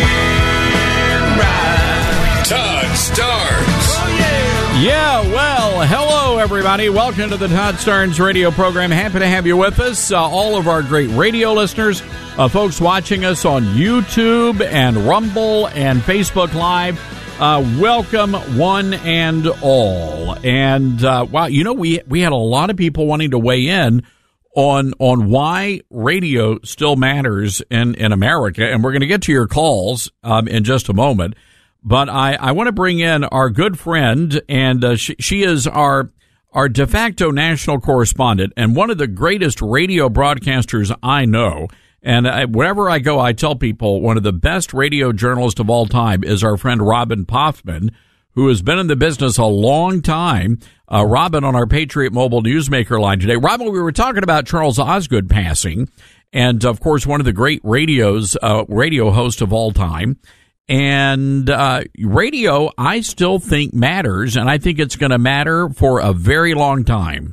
ride. Todd Starnes. Oh, yeah. Yeah, well, hello, everybody. Welcome to the Todd Starnes radio program. Happy to have you with us. Uh, all of our great radio listeners, uh, folks watching us on YouTube and Rumble and Facebook Live. Uh, welcome, one and all. And, uh, wow, you know, we we had a lot of people wanting to weigh in on on why radio still matters in, in America. And we're going to get to your calls um, in just a moment. But I, I want to bring in our good friend, and uh, she, she is our our de facto national correspondent and one of the greatest radio broadcasters I know. And I, wherever I go, I tell people one of the best radio journalists of all time is our friend Robin Poffman, who has been in the business a long time. Uh, Robin on our Patriot Mobile Newsmaker line today. Robin, we were talking about Charles Osgood passing, and of course, one of the great radios, uh, radio hosts of all time. And uh, radio, I still think matters, and I think it's going to matter for a very long time.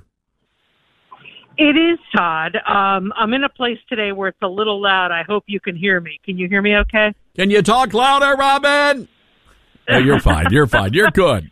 It is, Todd. Um, I'm in a place today where it's a little loud. I hope you can hear me. Can you hear me okay? Can you talk louder, Robin? Oh, you're fine. You're fine. You're good.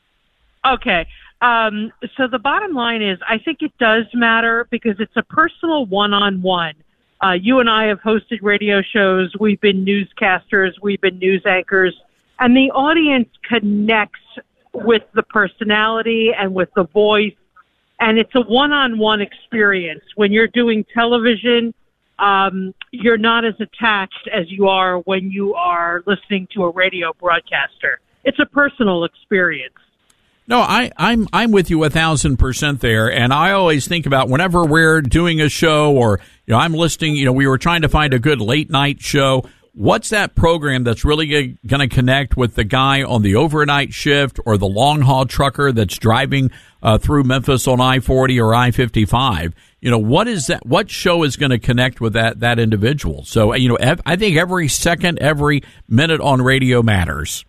Okay. Um, so the bottom line is I think it does matter because it's a personal one-on-one. Uh, you and I have hosted radio shows. We've been newscasters. We've been news anchors. And the audience connects with the personality and with the voice. And it's a one-on-one experience. When you're doing television, um, you're not as attached as you are when you are listening to a radio broadcaster. It's a personal experience. No, I, I'm I'm with you a thousand percent there, and I always think about whenever we're doing a show or you know I'm listening. You know, we were trying to find a good late night show. What's that program that's really going to connect with the guy on the overnight shift or the long haul trucker that's driving uh, through Memphis on I forty or I fifty-five? You know, what is that? What show is going to connect with that that individual? So, you know, ev- I think every second, every minute on radio matters.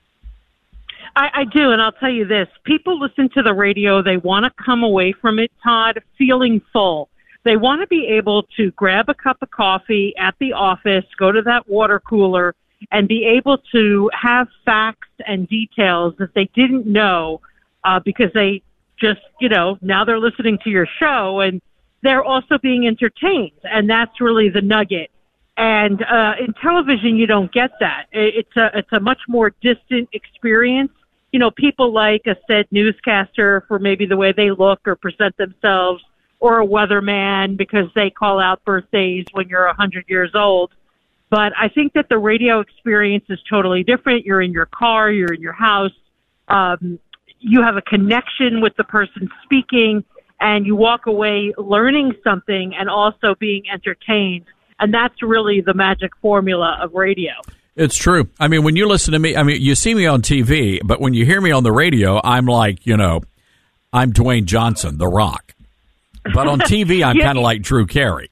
I, I do, and I'll tell you this. People listen to the radio. They want to come away from it, Todd, feeling full. They want to be able to grab a cup of coffee at the office, go to that water cooler, and be able to have facts and details that they didn't know uh, because they just, you know, now they're listening to your show, and they're also being entertained, and that's really the nugget. And uh, in television, you don't get that. It's a, it's a much more distant experience. You know, people like a said newscaster for maybe the way they look or present themselves, or a weatherman because they call out birthdays when you're one hundred years old. But I think that the radio experience is totally different. You're in your car, you're in your house, um, you have a connection with the person speaking, and you walk away learning something and also being entertained. And that's really the magic formula of radio. It's true. I mean, when you listen to me, I mean, you see me on T V, but when you hear me on the radio, I'm like, you know, I'm Dwayne Johnson, The Rock. But on T V, I'm yeah. kind of like Drew Carey.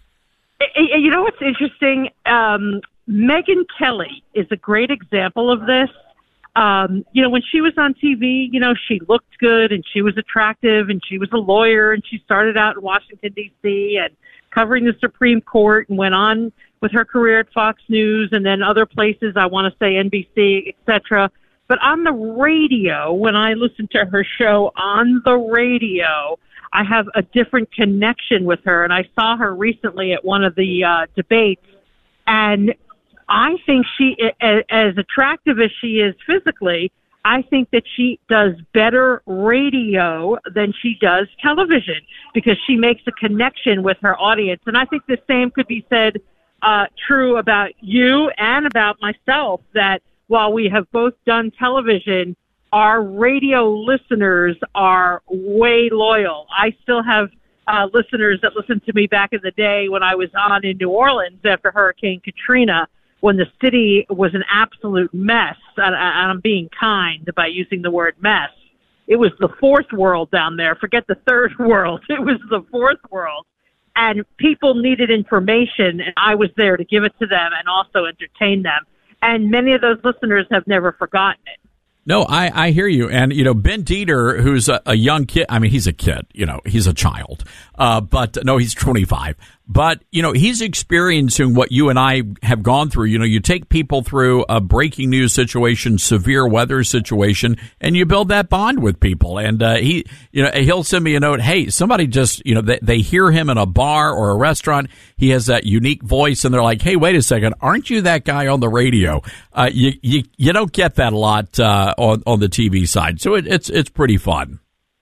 You know what's interesting? Um, Megyn Kelly is a great example of this. Um, you know, when she was on T V, you know, she looked good and she was attractive and she was a lawyer and she started out in Washington, D C and covering the Supreme Court and went on with her career at Fox News and then other places, I want to say N B C, et cetera. But on the radio, when I listen to her show on the radio, I have a different connection with her. And I saw her recently at one of the uh, debates, and I think she, as attractive as she is physically, I think that she does better radio than she does television because she makes a connection with her audience. And I think the same could be said uh, true about you and about myself, that while we have both done television, our radio listeners are way loyal. I still have uh, listeners that listened to me back in the day when I was on in New Orleans after Hurricane Katrina, when the city was an absolute mess, and I'm being kind by using the word mess. It was the fourth world down there. Forget the third world. It was the fourth world. And people needed information, and I was there to give it to them and also entertain them. And many of those listeners have never forgotten it. No, I, I hear you. And, you know, Ben Dieter, who's a, a young kid, I mean, he's a kid, you know, he's a child. Uh, but no, he's twenty-five. But, you know, he's experiencing what you and I have gone through. You know, you take people through a breaking news situation, severe weather situation, and you build that bond with people. And uh, he, you know, he'll send me a note. Hey, somebody just, you know, they, they hear him in a bar or a restaurant. He has that unique voice, and they're like, hey, wait a second, aren't you that guy on the radio? Uh, you, you, you don't get that a lot uh, on on the T V side, so it, it's it's pretty fun.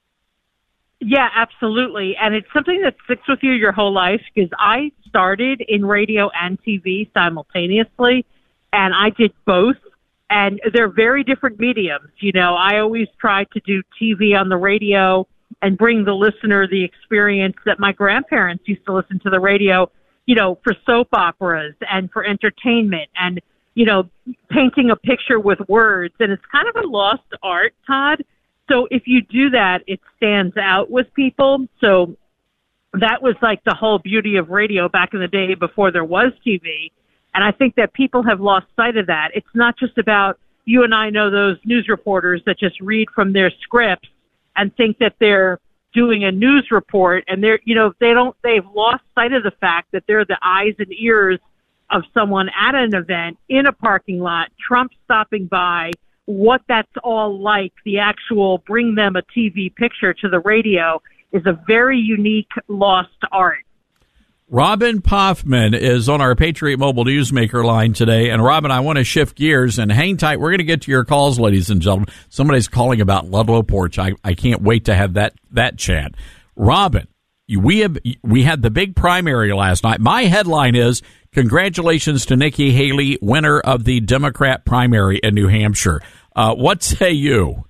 Yeah, absolutely. And it's something that sticks with you your whole life, because I started in radio and T V simultaneously, and I did both. And they're very different mediums. You know, I always try to do T V on the radio and bring the listener the experience that my grandparents used to listen to the radio, you know, for soap operas and for entertainment and, you know, painting a picture with words. And it's kind of a lost art, Todd. So if you do that, it stands out with people. So that was like the whole beauty of radio back in the day before there was T V. And I think that people have lost sight of that. It's not just about, you and I know those news reporters that just read from their scripts and think that they're doing a news report, and they're, you know, they don't, they've lost sight of the fact that they're the eyes and ears of someone at an event, in a parking lot, Trump stopping by, what that's all like, the actual bring them a T V picture to the radio is a very unique lost art. Robin Poffman is on our Patriot Mobile Newsmaker line today. And Robin, I want to shift gears and hang tight. We're going to get to your calls, ladies and gentlemen. Somebody's calling about Ludlow Porch. I, I can't wait to have that, that chat. Robin, we have, we had the big primary last night. My headline is, congratulations to Nikki Haley, winner of the Democrat primary in New Hampshire. Uh, what say you?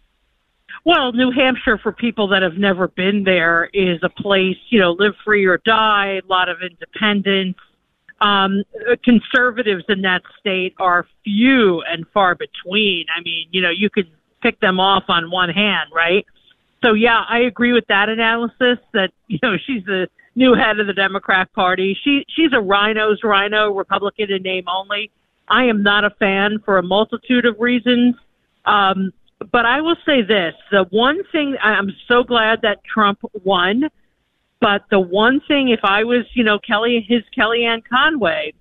Well, New Hampshire, for people that have never been there, is a place, you know, live free or die, a lot of independents. Um, conservatives in that state are few and far between. I mean, you know, you could pick them off on one hand, right? So, yeah, I agree with that analysis that, you know, she's the new head of the Democrat Party. She She's a rhino's rhino, Republican in name only. I am not a fan for a multitude of reasons. Um, but I will say this, the one thing, I'm so glad that Trump won, but the one thing, if I was, you know, Kelly, his Kellyanne Conway,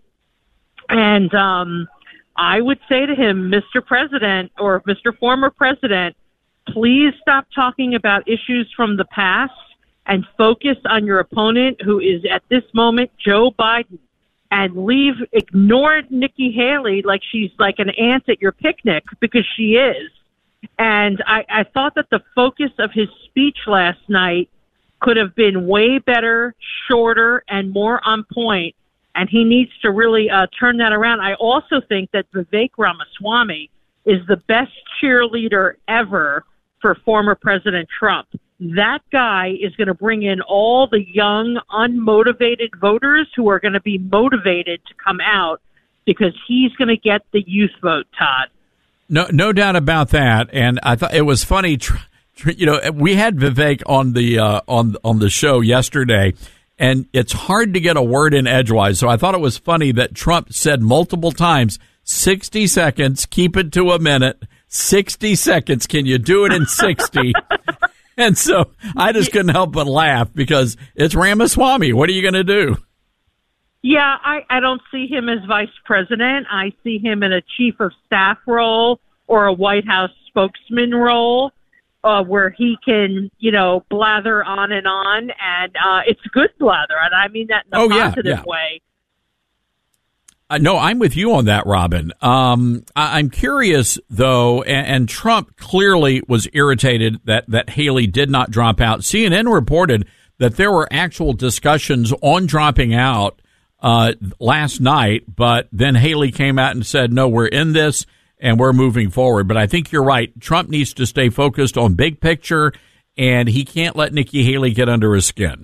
and um, I would say to him, Mister President or Mister Former President, please stop talking about issues from the past and focus on your opponent, who is at this moment Joe Biden. And leave, ignore Nikki Haley like she's like an aunt at your picnic, because she is. And I, I thought that the focus of his speech last night could have been way better, shorter, and more on point. And he needs to really uh, turn that around. I also think that Vivek Ramaswamy is the best cheerleader ever for former President Trump. That guy is going to bring in all the young, unmotivated voters who are going to be motivated to come out, because he's going to get the youth vote, Todd. No, no doubt about that. And I thought it was funny. Tr- tr- you know, we had Vivek on the uh, on on the show yesterday, and it's hard to get a word in edgewise. So I thought it was funny that Trump said multiple times, sixty seconds, keep it to a minute, sixty seconds. Can you do it in sixty? And so I just couldn't help but laugh, because it's Ramaswamy. What are you going to do? Yeah, I, I don't see him as vice president. I see him in a chief of staff role or a White House spokesman role, uh, where he can, you know, blather on and on. And uh, it's good blather. And I mean that in a oh, positive yeah, yeah. way. Uh, no, I'm with you on that, Robin. Um, I- I'm curious, though, and, and Trump clearly was irritated that, that Haley did not drop out. C N N reported that there were actual discussions on dropping out uh, last night, but then Haley came out and said, no, we're in this and we're moving forward. But I think you're right. Trump needs to stay focused on big picture, and he can't let Nikki Haley get under his skin.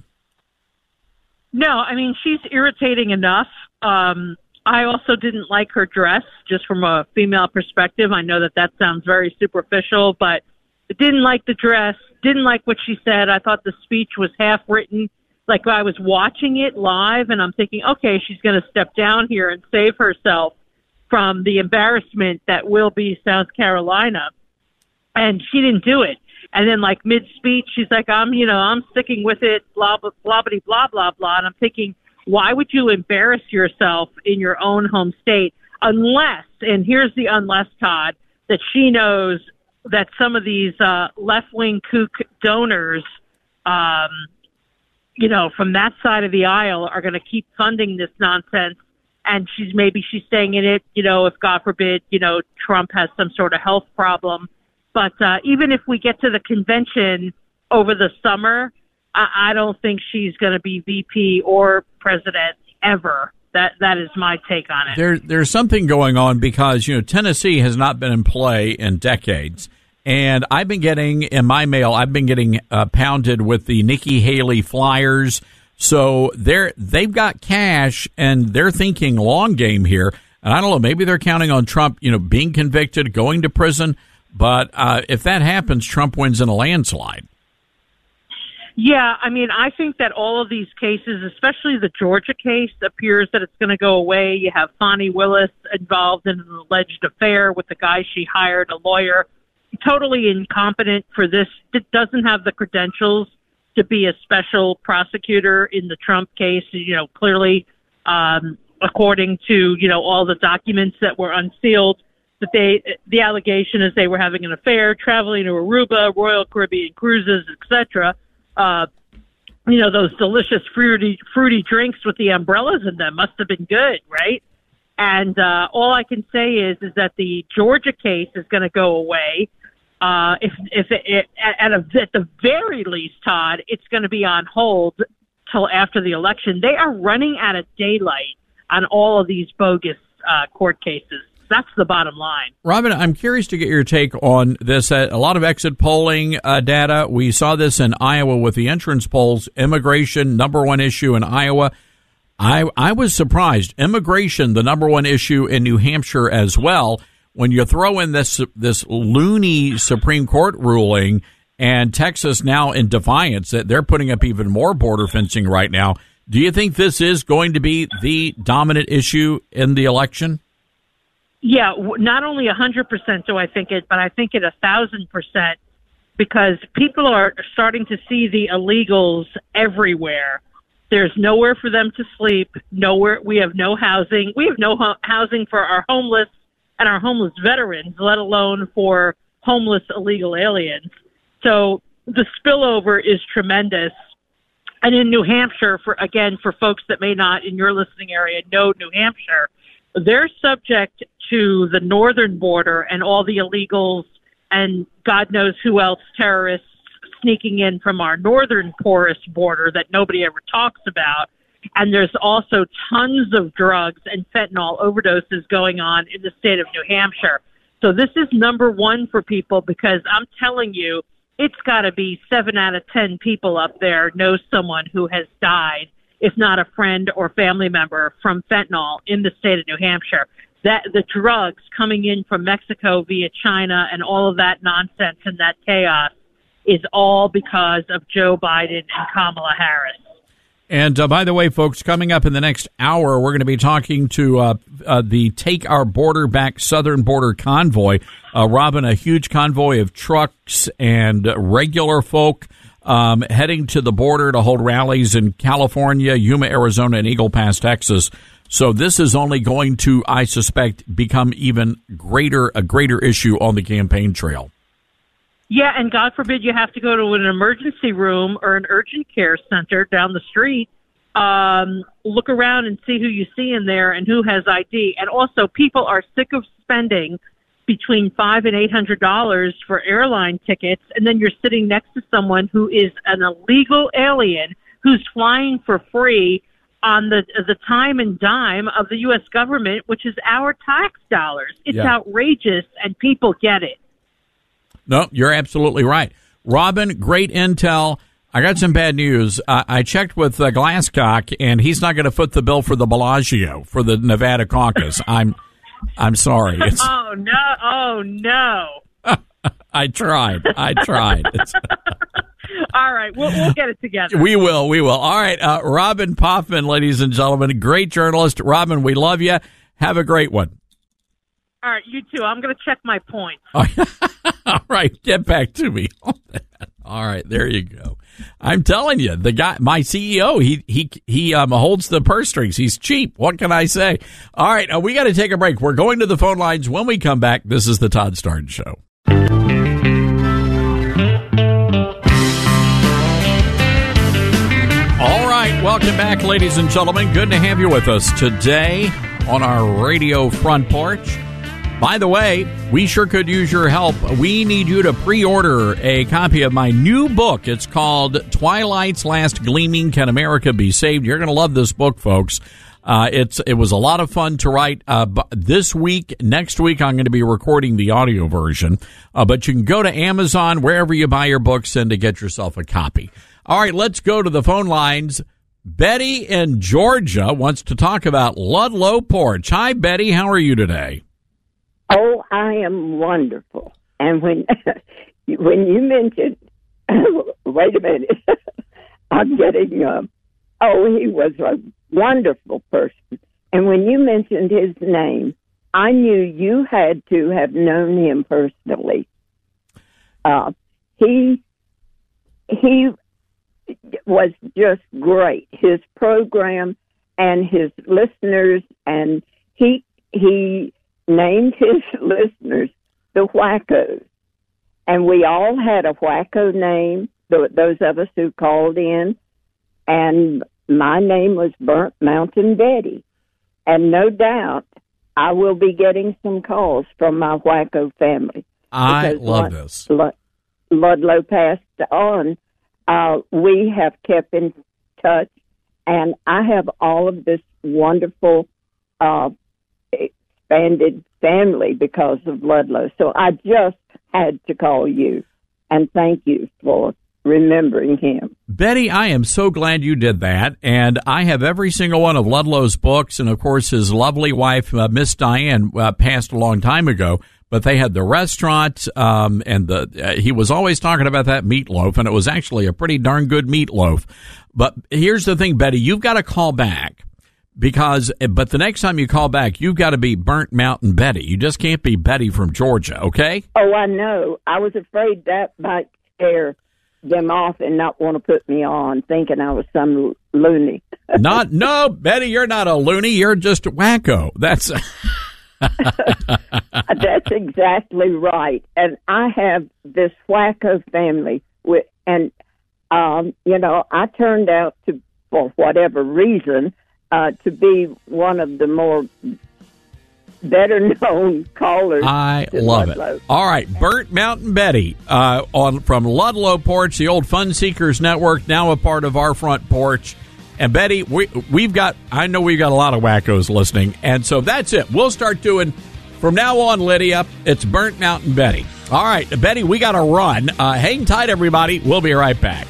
No, I mean, she's irritating enough. Um, I also didn't like her dress, just from a female perspective. I know that that sounds very superficial, but I didn't like the dress, didn't like what she said. I thought the speech was half written. Like, I was watching it live, and I'm thinking, okay, she's going to step down here and save herself from the embarrassment that will be South Carolina. And she didn't do it. And then, like, mid-speech, she's like, I'm, you know, I'm sticking with it, blah, blah, blah, blah, blah, blah, blah. And I'm thinking, why would you embarrass yourself in your own home state unless, and here's the unless, Todd, that she knows that some of these uh, left-wing kook donors, um, you know, from that side of the aisle are going to keep funding this nonsense. And she's maybe she's staying in it, you know, if God forbid, you know, Trump has some sort of health problem. But uh, even if we get to the convention over the summer, I, I don't think she's going to be V P or president ever. That that is my take on it. There, there's something going on because, you know, Tennessee has not been in play in decades. And I've been getting, in my mail, I've been getting uh, pounded with the Nikki Haley flyers. So they're, they've got cash, and they're thinking long game here. And I don't know, maybe they're counting on Trump, you know, being convicted, going to prison. But uh, if that happens, Trump wins in a landslide. Yeah, I mean, I think that all of these cases, especially the Georgia case, appears that it's going to go away. You have Fani Willis involved in an alleged affair with the guy she hired, a lawyer, totally incompetent for this. It doesn't have the credentials to be a special prosecutor in the Trump case, you know, clearly, um, according to, you know, all the documents that were unsealed. That they, the allegation is they were having an affair, traveling to Aruba, Royal Caribbean cruises, et cetera. Uh, you know, those delicious fruity, fruity drinks with the umbrellas in them must have been good, right? And uh, all I can say is, is that the Georgia case is going to go away. Uh, if, if it, it at, a, at the very least, Todd, it's going to be on hold till after the election. They are running out of daylight on all of these bogus uh, court cases. That's the bottom line. Robin, I'm curious to get your take on this. Uh, a lot of exit polling uh, data. We saw this in Iowa with the entrance polls. Immigration, number one issue in Iowa. I I was surprised. Immigration, the number one issue in New Hampshire as well. When you throw in this this loony Supreme Court ruling, and Texas now in defiance that they're putting up even more border fencing right now, do you think this is going to be the dominant issue in the election? Yeah, not only one hundred percent do I think it, but I think it one thousand percent because people are starting to see the illegals everywhere. There's nowhere for them to sleep. Nowhere. We have no housing. We have no ho- housing for our homeless and our homeless veterans, let alone for homeless illegal aliens. So the spillover is tremendous. And in New Hampshire, for again, for folks that may not in your listening area know New Hampshire, they're subject to the northern border and all the illegals and God knows who else, terrorists sneaking in from our northern porous border that nobody ever talks about. And there's also tons of drugs and fentanyl overdoses going on in the state of New Hampshire. So this is number one for people because I'm telling you, it's got to be seven out of ten people up there know someone who has died, if not a friend or family member, from fentanyl in the state of New Hampshire. That the drugs coming in from Mexico via China and all of that nonsense and that chaos is all because of Joe Biden and Kamala Harris. And uh, by the way, folks, coming up in the next hour, we're going to be talking to uh, uh, the Take Our Border Back Southern Border Convoy. Uh, Robin, a huge convoy of trucks and regular folk um, heading to the border to hold rallies in California, Yuma, Arizona, and Eagle Pass, Texas. So this is only going to, I suspect, become even greater a greater issue on the campaign trail. Yeah, and God forbid you have to go to an emergency room or an urgent care center down the street um, look around and see who you see in there and who has I D. And also, people are sick of spending between five and eight hundred dollars for airline tickets, and then you're sitting next to someone who is an illegal alien who's flying for free on the the time and dime of the U S government, which is our tax dollars. It's Yeah. outrageous, and people get it. No, you're absolutely right. Robin, great intel. I got some bad news. Uh, I checked with uh, Glasscock, and he's not going to foot the bill for the Bellagio for the Nevada caucus. I'm, I'm sorry. It's, Oh no! Oh no! I tried. I tried. It's, All right, we'll we'll get it together. we will. We will. All right. Uh, Robin Poffman, ladies and gentlemen, great journalist. Robin, we love you. Have a great one. All right, you too. I'm going to check my points. All right, get back to me on that. All right, there you go. I'm telling you, the guy, my C E O, he he he um, holds the purse strings. He's cheap. What can I say? All right, uh, we got to take a break. We're going to the phone lines. When we come back, this is the Todd Starnes Show. All right, welcome back, ladies and gentlemen. Good to have you with us today on our radio front porch. By the way, we sure could use your help. We need you to pre-order a copy of my new book. It's called Twilight's Last Gleaming, Can America Be Saved? You're going to love this book, folks. Uh, it's it was a lot of fun to write. Uh, this week, next week, I'm going to be recording the audio version. Uh, but you can go to Amazon, wherever you buy your books, and to get yourself a copy. All right, let's go to the phone lines. Betty in Georgia wants to talk about Ludlow Porch. Hi, Betty. How are you today? Oh, I am wonderful. And when when you mentioned, wait a minute, I'm getting, um, oh, he was a wonderful person. And when you mentioned his name, I knew you had to have known him personally. Uh, he he was just great. His program and his listeners, and he he. named his listeners the Wackos. And we all had a Wacko name, those of us who called in. And my name was Burnt Mountain Betty. And no doubt I will be getting some calls from my Wacko family. I love Lud- this. Lud- Ludlow passed on. Uh, we have kept in touch. And I have all of this wonderful uh expanded family because of Ludlow. So I just had to call you and thank you for remembering him. Betty, I am so glad you did that. And I have every single one of Ludlow's books. And, of course, his lovely wife, uh, Miss Diane, uh, passed a long time ago. But they had the restaurant, um, and the uh, he was always talking about that meatloaf. And it was actually a pretty darn good meatloaf. But here's the thing, Betty, you've got to call back. Because, but the next time you call back, you've got to be Burnt Mountain Betty. You just can't be Betty from Georgia, okay? Oh, I know. I was afraid that might scare them off and not want to put me on, thinking I was some loony. Not, no, Betty, you're not a loony. You're just wacko. That's. That's exactly right. And I have this Wacko family, with, and, um, you know, I turned out to, for whatever reason, Uh, to be one of the more better-known callers. I to love Ludlow. it. All right, Burnt Mountain Betty uh, on from Ludlow Porch, the old Fun Seekers Network, now a part of our front porch. And Betty, we we've got. I know we've got a lot of wackos listening, and so that's it. We'll start doing from now on, Lydia. It's Burnt Mountain Betty. All right, Betty, we got to run. Uh, hang tight, everybody. We'll be right back.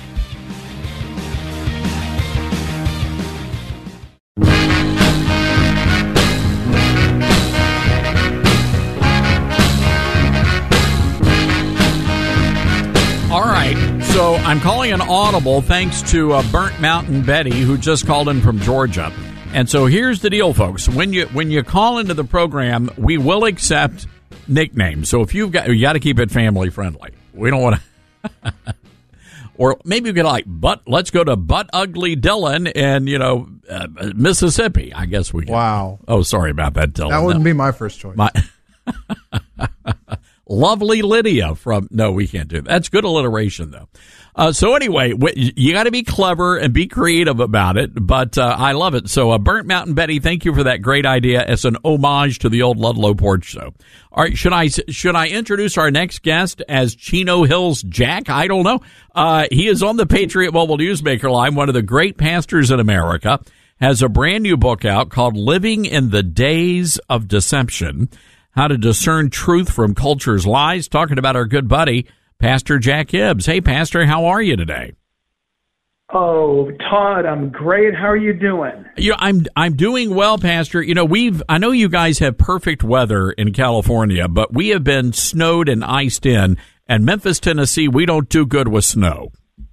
All right, so I'm calling an audible thanks to uh, Burnt Mountain Betty, who just called in from Georgia. And so here's the deal, folks. When you when you call into the program, we will accept nicknames. So if you've got, you got to keep it family friendly. We don't want to, or maybe you could like, but let's go to Butt Ugly Dylan in, you know, uh, Mississippi. I guess we can. Wow. Oh, sorry about that, Dylan. That wouldn't no. be my first choice. My lovely Lydia from, no, we can't do that. That's good alliteration, though. Uh, so anyway, you got to be clever and be creative about it, but uh, I love it. So uh, Burnt Mountain Betty, thank you for that great idea as an homage to the old Ludlow Porch Show. All right, should I should I introduce our next guest as Chino Hills Jack? I don't know. Uh, he is on the Patriot Mobile Newsmaker line, one of the great pastors in America, has a brand new book out called Living in the Days of Deception, How to Discern Truth from Culture's Lies, talking about our good buddy, Pastor Jack Hibbs. Hey, Pastor, how are you today? Oh, Todd, I'm great. How are you doing? You know, I'm I'm doing well, Pastor. You know, we've I know you guys have perfect weather in California, but we have been snowed and iced in, and Memphis, Tennessee, we don't do good with snow.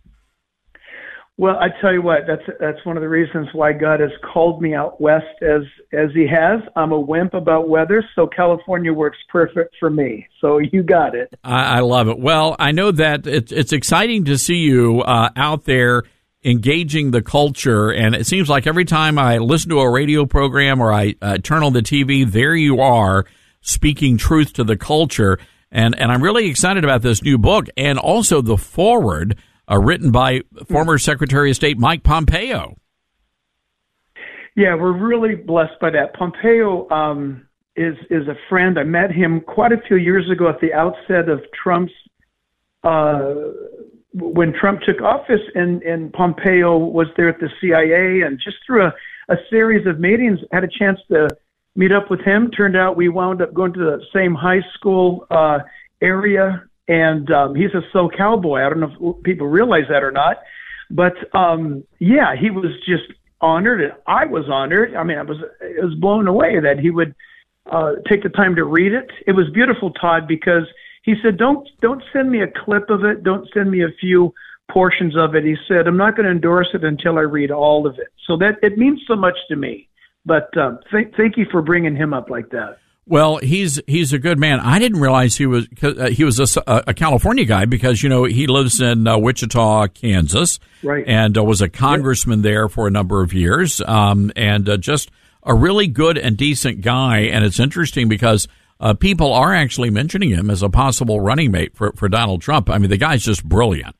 Well, I tell you what, that's that's one of the reasons why God has called me out west as as He has. I'm a wimp about weather, so California works perfect for me. So you got it. I, I love it. Well, I know that it's it's exciting to see you uh, out there engaging the culture, and it seems like every time I listen to a radio program or I uh, turn on the T V, there you are speaking truth to the culture. And and I'm really excited about this new book and also the foreword. Uh, written by former Secretary of State Mike Pompeo. Yeah, we're really blessed by that. Pompeo um, is is a friend. I met him quite a few years ago at the outset of Trump's, uh, when Trump took office, and, and Pompeo was there at the C I A, and just through a, a series of meetings, had a chance to meet up with him. Turned out we wound up going to the same high school uh, area. And um, he's a SoCal boy. I don't know if people realize that or not. But, um, yeah, he was just honored, and I was honored. I mean, I was I was blown away that he would uh, take the time to read it. It was beautiful, Todd, because he said, don't don't send me a clip of it. Don't send me a few portions of it. He said, I'm not going to endorse it until I read all of it. So that it means so much to me. But uh, th- thank you for bringing him up like that. Well, he's he's a good man. I didn't realize he was uh, he was a, a California guy because, you know, he lives in uh, Wichita, Kansas, right, and uh, was a congressman yep. there for a number of years, um, and uh, just a really good and decent guy. And it's interesting because uh, people are actually mentioning him as a possible running mate for, for Donald Trump. I mean, the guy's just brilliant.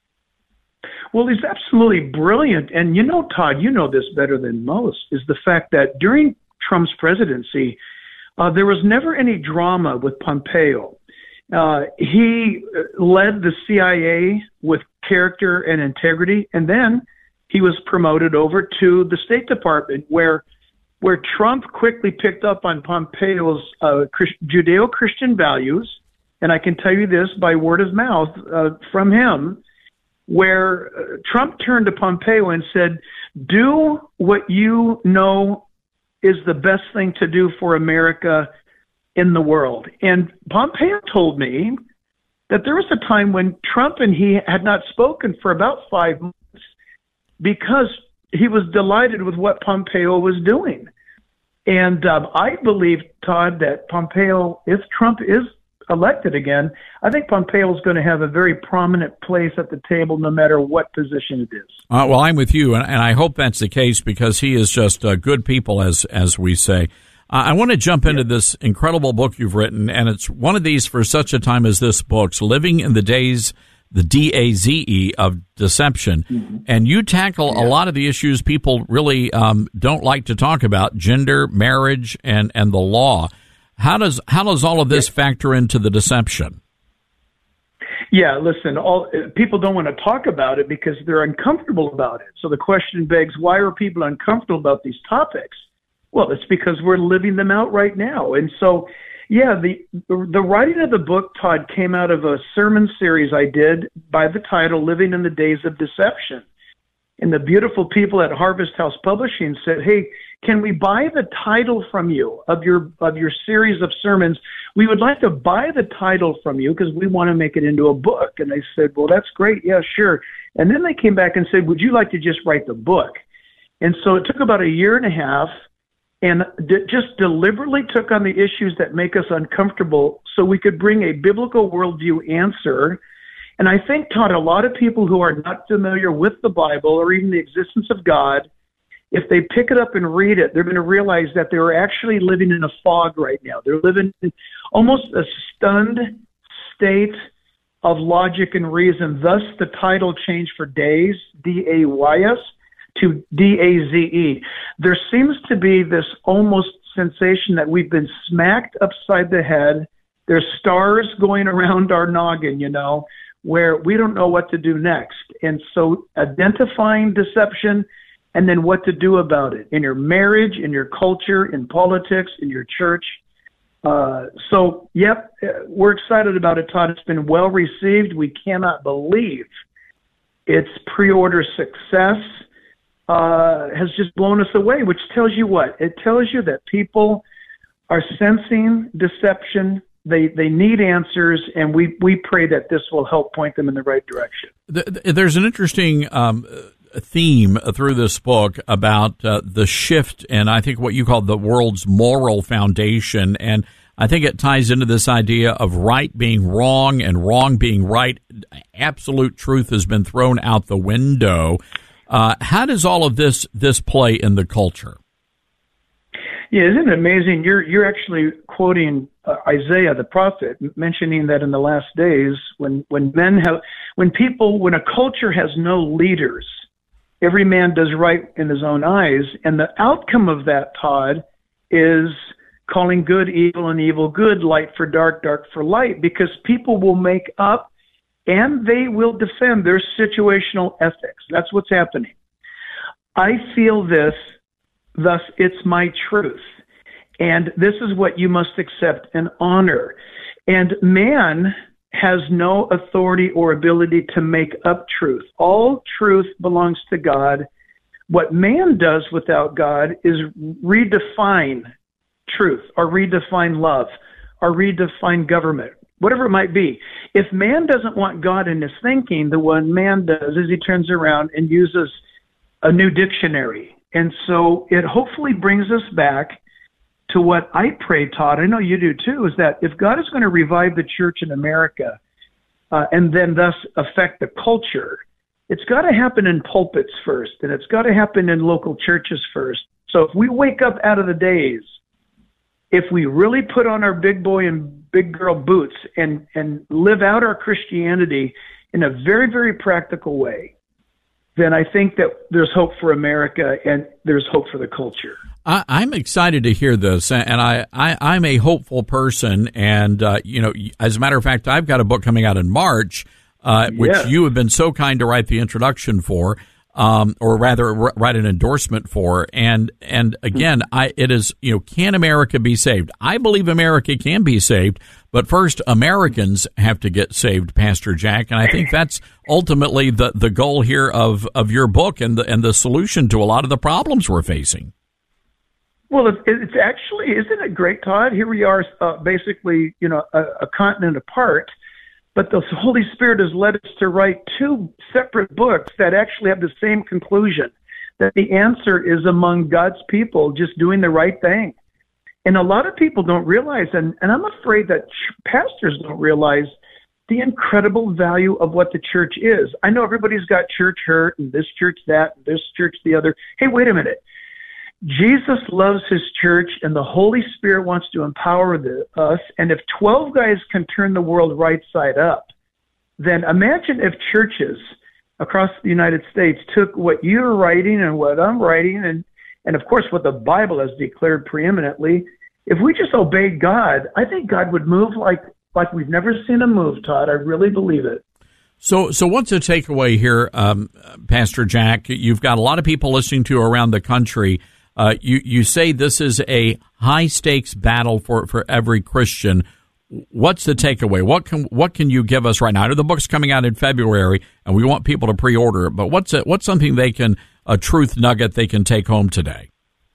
Well, he's absolutely brilliant. And, you know, Todd, you know this better than most, is the fact that during Trump's presidency, Uh, there was never any drama with Pompeo. Uh, he led the C I A with character and integrity, and then he was promoted over to the State Department, where where Trump quickly picked up on Pompeo's uh, Christ- Judeo-Christian values, and I can tell you this by word of mouth uh, from him, where uh, Trump turned to Pompeo and said, do what you know is the best thing to do for America in the world. And Pompeo told me that there was a time when Trump and he had not spoken for about five months because he was delighted with what Pompeo was doing. And um, I believe, Todd, that Pompeo, if Trump is elected again, I think Pompeo is going to have a very prominent place at the table no matter what position it is. Uh, well, I'm with you, and, and I hope that's the case because he is just uh, good people, as as we say. Uh, I want to jump into yeah. this incredible book you've written, and it's one of these for such a time as this book's Living in the Days, the D A Z E, of Deception. Mm-hmm. And you tackle yeah. a lot of the issues people really um, don't like to talk about, gender, marriage, and, and the law. How does how does all of this factor into the deception? Yeah, listen, all people don't want to talk about it because they're uncomfortable about it. So the question begs, why are people uncomfortable about these topics? Well, it's because we're living them out right now. And so, yeah, the the writing of the book, Todd, came out of a sermon series I did by the title Living in the Days of Deception. And the beautiful people at Harvest House Publishing said, hey, can we buy the title from you of your of your series of sermons? We would like to buy the title from you because we want to make it into a book. And they said, well, that's great. Yeah, sure. And then they came back and said, would you like to just write the book? And so it took about a year and a half and d- just deliberately took on the issues that make us uncomfortable so we could bring a biblical worldview answer. And I think, Todd, a lot of people who are not familiar with the Bible or even the existence of God, if they pick it up and read it, they're going to realize that they're actually living in a fog right now. They're living in almost a stunned state of logic and reason. Thus, the title changed for Days, D A Y S, to D A Z E. There seems to be this almost sensation that we've been smacked upside the head. There's stars going around our noggin, you know, where we don't know what to do next. And so identifying deception and then what to do about it in your marriage, in your culture, in politics, in your church. Uh, so, yep, we're excited about it, Todd. It's been well received. We cannot believe its pre-order success uh, has just blown us away, which tells you what? It tells you that people are sensing deception. They they need answers, and we, we pray that this will help point them in the right direction. There's an interesting um, theme through this book about uh, the shift, and I think what you call the world's moral foundation, and I think it ties into this idea of right being wrong and wrong being right. Absolute truth has been thrown out the window. Uh, how does all of this this play in the culture? Yeah, isn't it amazing? You're you're actually quoting uh, Isaiah the prophet, mentioning that in the last days, when when men have, when people, when a culture has no leaders, every man does right in his own eyes, and the outcome of that, Todd, is calling good evil and evil good, light for dark, dark for light, because people will make up and they will defend their situational ethics. That's what's happening. I feel this. Thus, it's my truth. And this is what you must accept and honor. And man has no authority or ability to make up truth. All truth belongs to God. What man does without God is redefine truth or redefine love or redefine government, whatever it might be. If man doesn't want God in his thinking, the one man does is he turns around and uses a new dictionary. And so it hopefully brings us back to what I pray, Todd, I know you do too, is that if God is going to revive the church in America uh, and then thus affect the culture, it's got to happen in pulpits first, and it's got to happen in local churches first. So if we wake up out of the days, if we really put on our big boy and big girl boots and, and live out our Christianity in a very, very practical way, then I think that there's hope for America and there's hope for the culture. I, I'm excited to hear this, and I, I, I'm a hopeful person. And, uh, you know, as a matter of fact, I've got a book coming out in March, uh, which Yeah. you have been so kind to write the introduction for, um, or rather r- write an endorsement for. And, and again, I, it is, you know, can America be saved? I believe America can be saved, but first Americans have to get saved, Pastor Jack. And I think that's ultimately the, the goal here of, of your book and the, and the solution to a lot of the problems we're facing. Well, it, it's actually, isn't it great, Todd? Here we are, uh, basically, you know, a, a continent apart, but the Holy Spirit has led us to write two separate books that actually have the same conclusion, that the answer is among God's people just doing the right thing. And a lot of people don't realize, and, and I'm afraid that ch- pastors don't realize the incredible value of what the church is. I know everybody's got church hurt, and this church that, and this church the other. Hey, wait a minute. Jesus loves his church, and the Holy Spirit wants to empower the, us. And if twelve guys can turn the world right side up, then imagine if churches across the United States took what you're writing and what I'm writing, and, and of course what the Bible has declared preeminently. If we just obeyed God, I think God would move like, like we've never seen him move, Todd. I really believe it. So, so what's the takeaway here, um, Pastor Jack? You've got a lot of people listening to you around the country. Uh, you, you say this is a high-stakes battle for, for every Christian. What's the takeaway? What can what can you give us right now? I know the book's coming out in February, and we want people to pre-order it, but what's a, what's something they can, a truth nugget they can take home today?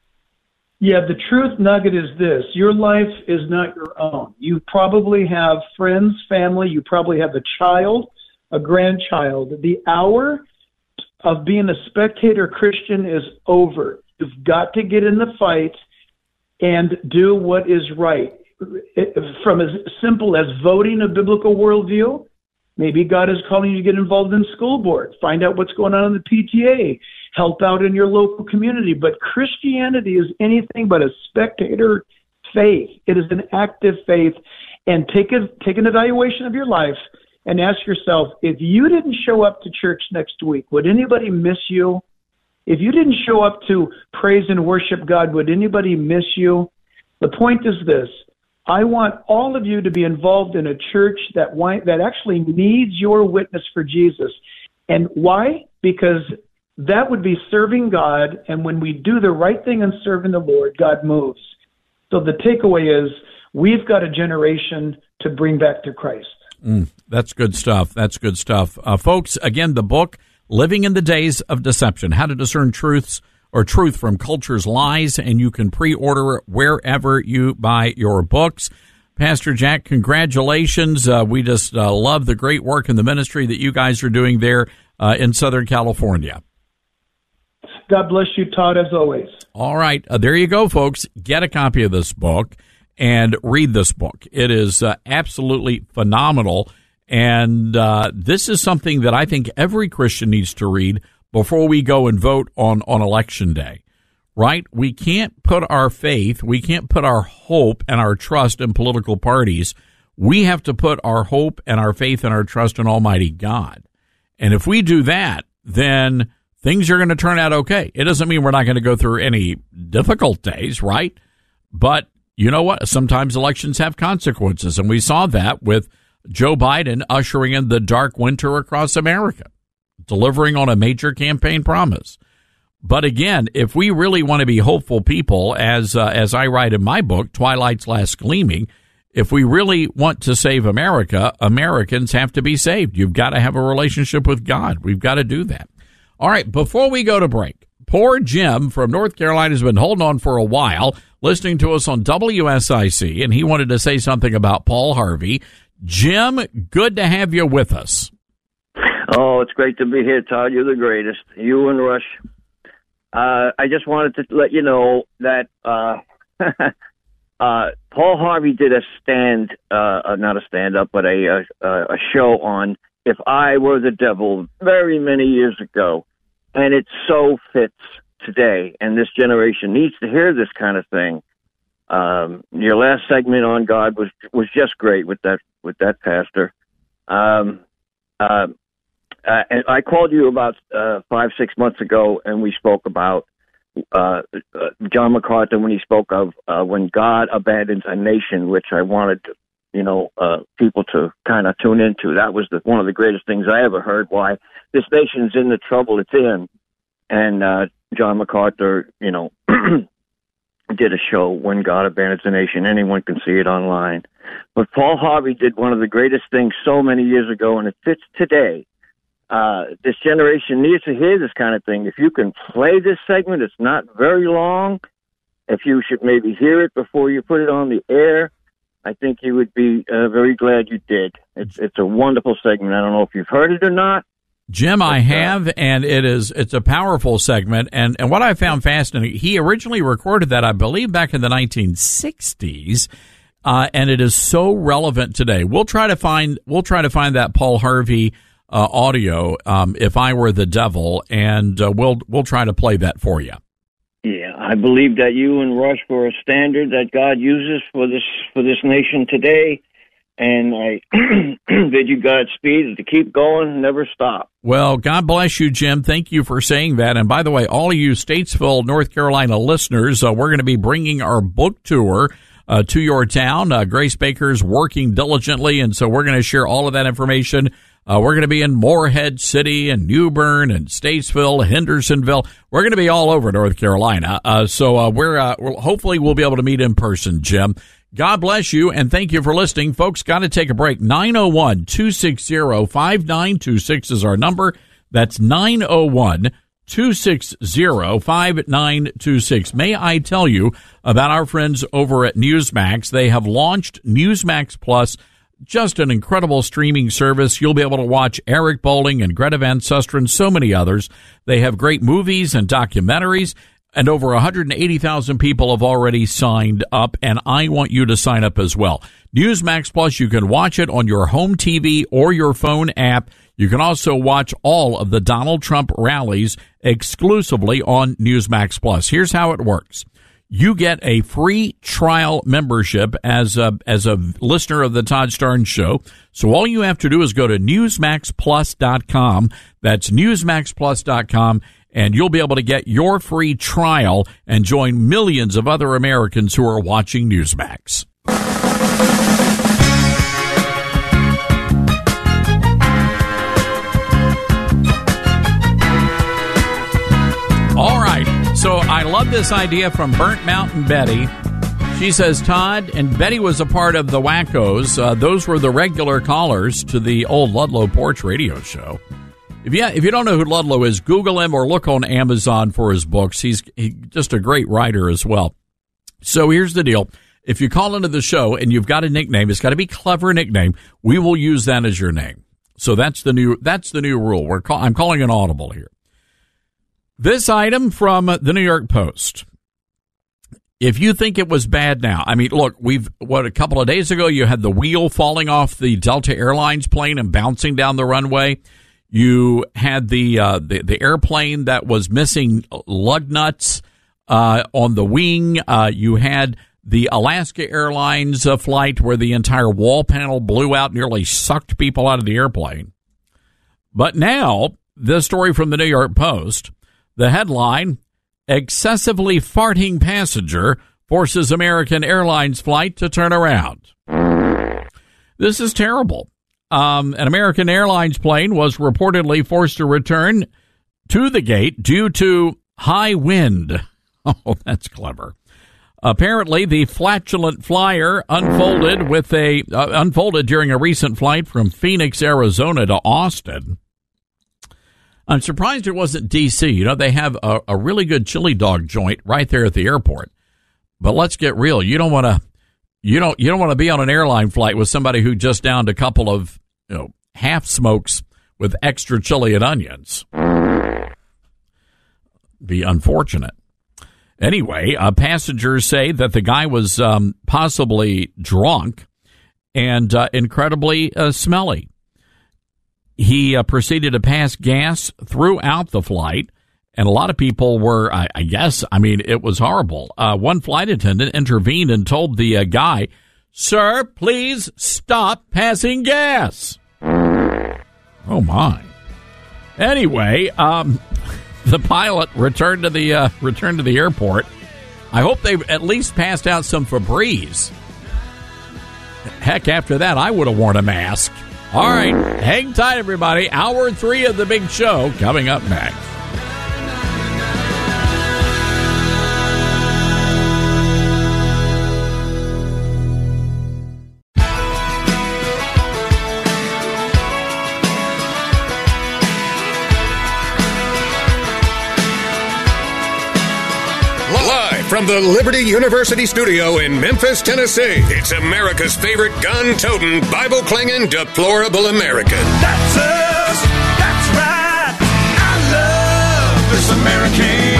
Yeah, the truth nugget is this. Your life is not your own. You probably have friends, family. You probably have a child, a grandchild. The hour of being a spectator Christian is over. You've got to get in the fight and do what is right. It, from as simple as voting a biblical worldview, maybe God is calling you to get involved in school board, find out what's going on in the P T A, help out in your local community. But Christianity is anything but a spectator faith. It is an active faith, and take a, take an evaluation of your life and ask yourself, if you didn't show up to church next week, would anybody miss you? If you didn't show up to praise and worship God, would anybody miss you? The point is this. I want all of you to be involved in a church that that actually needs your witness for Jesus. And why? Because that would be serving God, and when we do the right thing in serving the Lord, God moves. So the takeaway is we've got a generation to bring back to Christ. Mm, that's good stuff. That's good stuff. Uh, folks, again, the book, Living in the Days of Deception, How to Discern Truths or Truth from Culture's Lies, and you can pre-order it wherever you buy your books. Pastor Jack, congratulations. Uh, we just uh, love the great work in the ministry that you guys are doing there uh, in Southern California. God bless you, Todd, as always. All right. Uh, there you go, folks. Get a copy of this book and read this book. It is uh, absolutely phenomenal. And uh, this is something that I think every Christian needs to read before we go and vote on, on Election Day, right? We can't put our faith, we can't put our hope and our trust in political parties. We have to put our hope and our faith and our trust in Almighty God. And if we do that, then things are going to turn out okay. It doesn't mean we're not going to go through any difficult days, right? But you know what? Sometimes elections have consequences, and we saw that with Joe Biden ushering in the dark winter across America, delivering on a major campaign promise. But again, if we really want to be hopeful people, as uh, as I write in my book, Twilight's Last Gleaming, if we really want to save America, Americans have to be saved. You've got to have a relationship with God. We've got to do that. All right, before we go to break, poor Jim from North Carolina has been holding on for a while, listening to us on W S I C, and he wanted to say something about Paul Harvey. Jim, good to have you with us. Oh, it's great to be here, Todd. You're the greatest. You and Rush. Uh, I just wanted to let you know that uh, uh, Paul Harvey did a stand, uh, not a stand-up, but a, a, a show on If I Were the Devil very many years ago. And it so fits today, and this generation needs to hear this kind of thing. Um, your last segment on God was was just great with that with that pastor. Um, uh, uh, and I called you about uh, five six months ago, and we spoke about uh, uh, John MacArthur when he spoke of uh, when God abandons a nation, which I wanted to, you know uh, people to kind of tune into. That was the, one of the greatest things I ever heard. Why this nation's in the trouble it's in, and uh, John MacArthur, you know. did a show, When God Abandons a Nation. Anyone can see it online. But Paul Harvey did one of the greatest things so many years ago, and it fits today. Uh, this generation needs to hear this kind of thing. If you can play this segment, it's not very long. If you should maybe hear it before you put it on the air, I think you would be uh, very glad you did. It's it's a wonderful segment. I don't know if you've heard it or not. Jim, I have, and it is, it's a powerful segment. And, and what I found fascinating, he originally recorded that, I believe, back in the nineteen sixties. Uh, and it is so relevant today. We'll try to find, we'll try to find that Paul Harvey, uh, audio, um, If I Were the Devil, and, uh, we'll, we'll try to play that for you. Yeah, I believe that you and Rush were a standard that God uses for this, for this nation today. And I bid you Godspeed to keep going, never stop. Well, God bless you, Jim. Thank you for saying that. And by the way, all of you Statesville, North Carolina listeners, uh, we're going to be bringing our book tour uh, to your town. Uh, Grace Baker's working diligently, and so we're going to share all of that information. Uh, we're going to be in Morehead City and New Bern and Statesville, Hendersonville. We're going to be all over North Carolina. Uh, so uh, we're, uh, we're hopefully we'll be able to meet in person, Jim. God bless you, and thank you for listening. Folks, got to take a break. nine oh one, two six zero, five nine two six is our number. That's nine oh one, two six zero, five nine two six. May I tell you about our friends over at Newsmax? They have launched Newsmax Plus, just an incredible streaming service. You'll be able to watch Eric Bolling and Greta Van Susteren, so many others. They have great movies and documentaries. And over one hundred eighty thousand people have already signed up, and I want you to sign up as well. Newsmax Plus, you can watch it on your home T V or your phone app. You can also watch all of the Donald Trump rallies exclusively on Newsmax Plus. Here's how it works. you get a free trial membership as a, as a listener of the Todd Starnes Show. So all you have to do is go to newsmax plus dot com. That's newsmax plus dot com, and you'll be able to get your free trial and join millions of other Americans who are watching Newsmax. All right. So I love this idea from Burnt Mountain Betty. She says, Todd, and Betty was a part of the Wackos. Uh, those were the regular callers to the old Ludlow Porch radio show. If you, if you don't know who Ludlow is, Google him or look on Amazon for his books. He's he, just a great writer as well. So here's the deal. If you call into the show and you've got a nickname, it's got to be a clever nickname. We will use that as your name. So that's the new that's the new rule. We're call, I'm calling an audible here. This item from the New York Post. If you think it was bad now, I mean, look, we've, what, a couple of days ago, you had the wheel falling off the Delta Airlines plane and bouncing down the runway. You had the, uh, the, the airplane that was missing lug nuts, uh, on the wing. Uh, you had the Alaska Airlines uh, flight where the entire wall panel blew out, nearly sucked people out of the airplane. But now, this story from the New York Post. The headline, excessively farting passenger forces American Airlines flight to turn around. This is terrible. Um, an American Airlines plane was reportedly forced to return to the gate due to high wind. Oh, that's clever. Apparently, the flatulent flyer unfolded with a uh, unfolded during a recent flight from Phoenix, Arizona to Austin. I'm surprised it wasn't D C. You know, they have a, a really good chili dog joint right there at the airport. But let's get real. You don't want to, you don't, you don't want to be on an airline flight with somebody who just downed a couple of, you know, half smokes with extra chili and onions. Be unfortunate. Anyway, uh, passengers say that the guy was um, possibly drunk and uh, incredibly uh, smelly. He uh, proceeded to pass gas throughout the flight, and a lot of people were, I, I guess, I mean, it was horrible. Uh, one flight attendant intervened and told the uh, guy, "Sir, please stop passing gas." Oh, my. Anyway, um, the pilot returned to the uh, returned to the airport. I hope they at least passed out some Febreze. Heck, after that, I would have worn a mask. All right, hang tight, everybody. Hour three of the big show coming up next. From the Liberty University studio in Memphis, Tennessee, it's America's favorite gun-toting, Bible-clinging, deplorable American. That's us. That's right. I love this American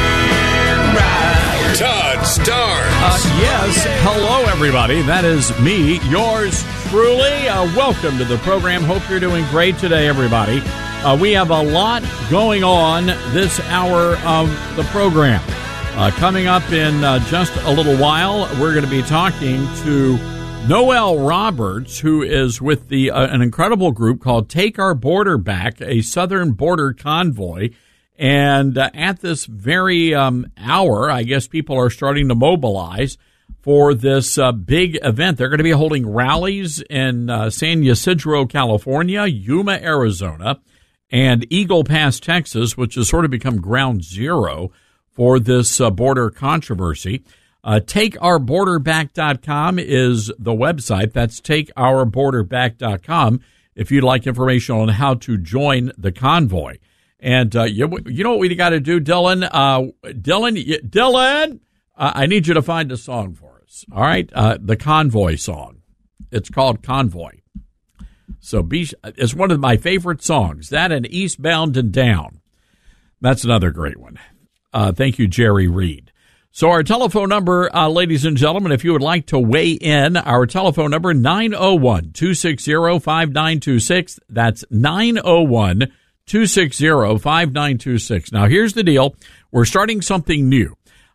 ride. Todd Starnes. Uh, yes. Hello, everybody. That is me, yours truly. Uh, welcome to the program. Hope you're doing great today, everybody. Uh, we have a lot going on this hour of the program. Uh, coming up in uh, just a little while, we're going to be talking to Noel Roberts, who is with the uh, an incredible group called Take Our Border Back, a Southern Border Convoy. And uh, at this very um, hour, I guess people are starting to mobilize for this uh, big event. They're going to be holding rallies in uh, San Ysidro, California, Yuma, Arizona, and Eagle Pass, Texas, which has sort of become ground zero for this uh, border controversy. Uh, take our border back dot com is the website. That's take our border back dot com if you'd like information on how to join the convoy. And uh, you, you know what we got to do, Dylan? Uh, Dylan, y- Dylan, uh, I need you to find a song for us. All right? Uh, the Convoy song. It's called Convoy. So be, it's one of my favorite songs. That and Eastbound and Down. That's another great one. Uh, thank you, Jerry Reed. So our telephone number, uh, ladies and gentlemen, if you would like to weigh in, our telephone number, nine oh one, two six zero, five nine two six. That's nine oh one, two six zero, five nine two six. Now, here's the deal. We're starting something new.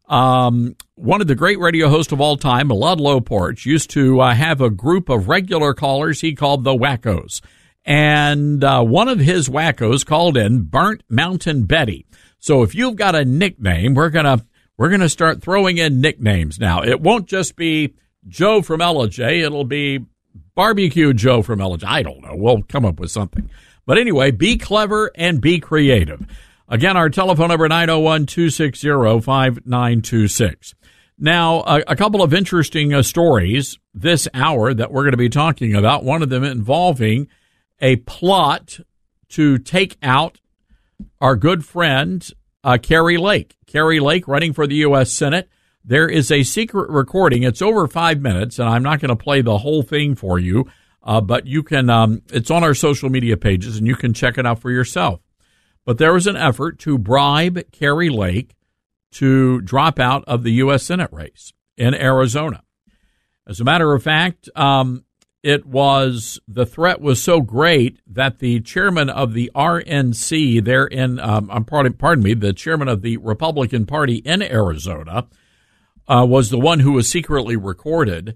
Um, one of the great radio hosts of all time, Ludlow Porch, used to uh, have a group of regular callers he called the Wackos. And uh, one of his wackos called in Burnt Mountain Betty. So if you've got a nickname, we're gonna we're gonna start throwing in nicknames now. It won't just be Joe from L J. It'll be Barbecue Joe from L J. I don't know. We'll come up with something. But anyway, be clever and be creative. Again, our telephone number nine oh one, two six zero, five nine two six. Now, a, a couple of interesting uh, stories this hour that we're going to be talking about. One of them involving a plot to take out our good friend, uh, Kari Lake. Kari Lake running for the U S Senate. There is a secret recording. It's over five minutes, and I'm not going to play the whole thing for you, uh, but you can, um, it's on our social media pages, and you can check it out for yourself. But there was an effort to bribe Kari Lake to drop out of the U S Senate race in Arizona. As a matter of fact, um, It was, the threat was so great that the chairman of the R N C there in, um, I'm pardon, pardon me, the chairman of the Republican Party in Arizona uh, was the one who was secretly recorded.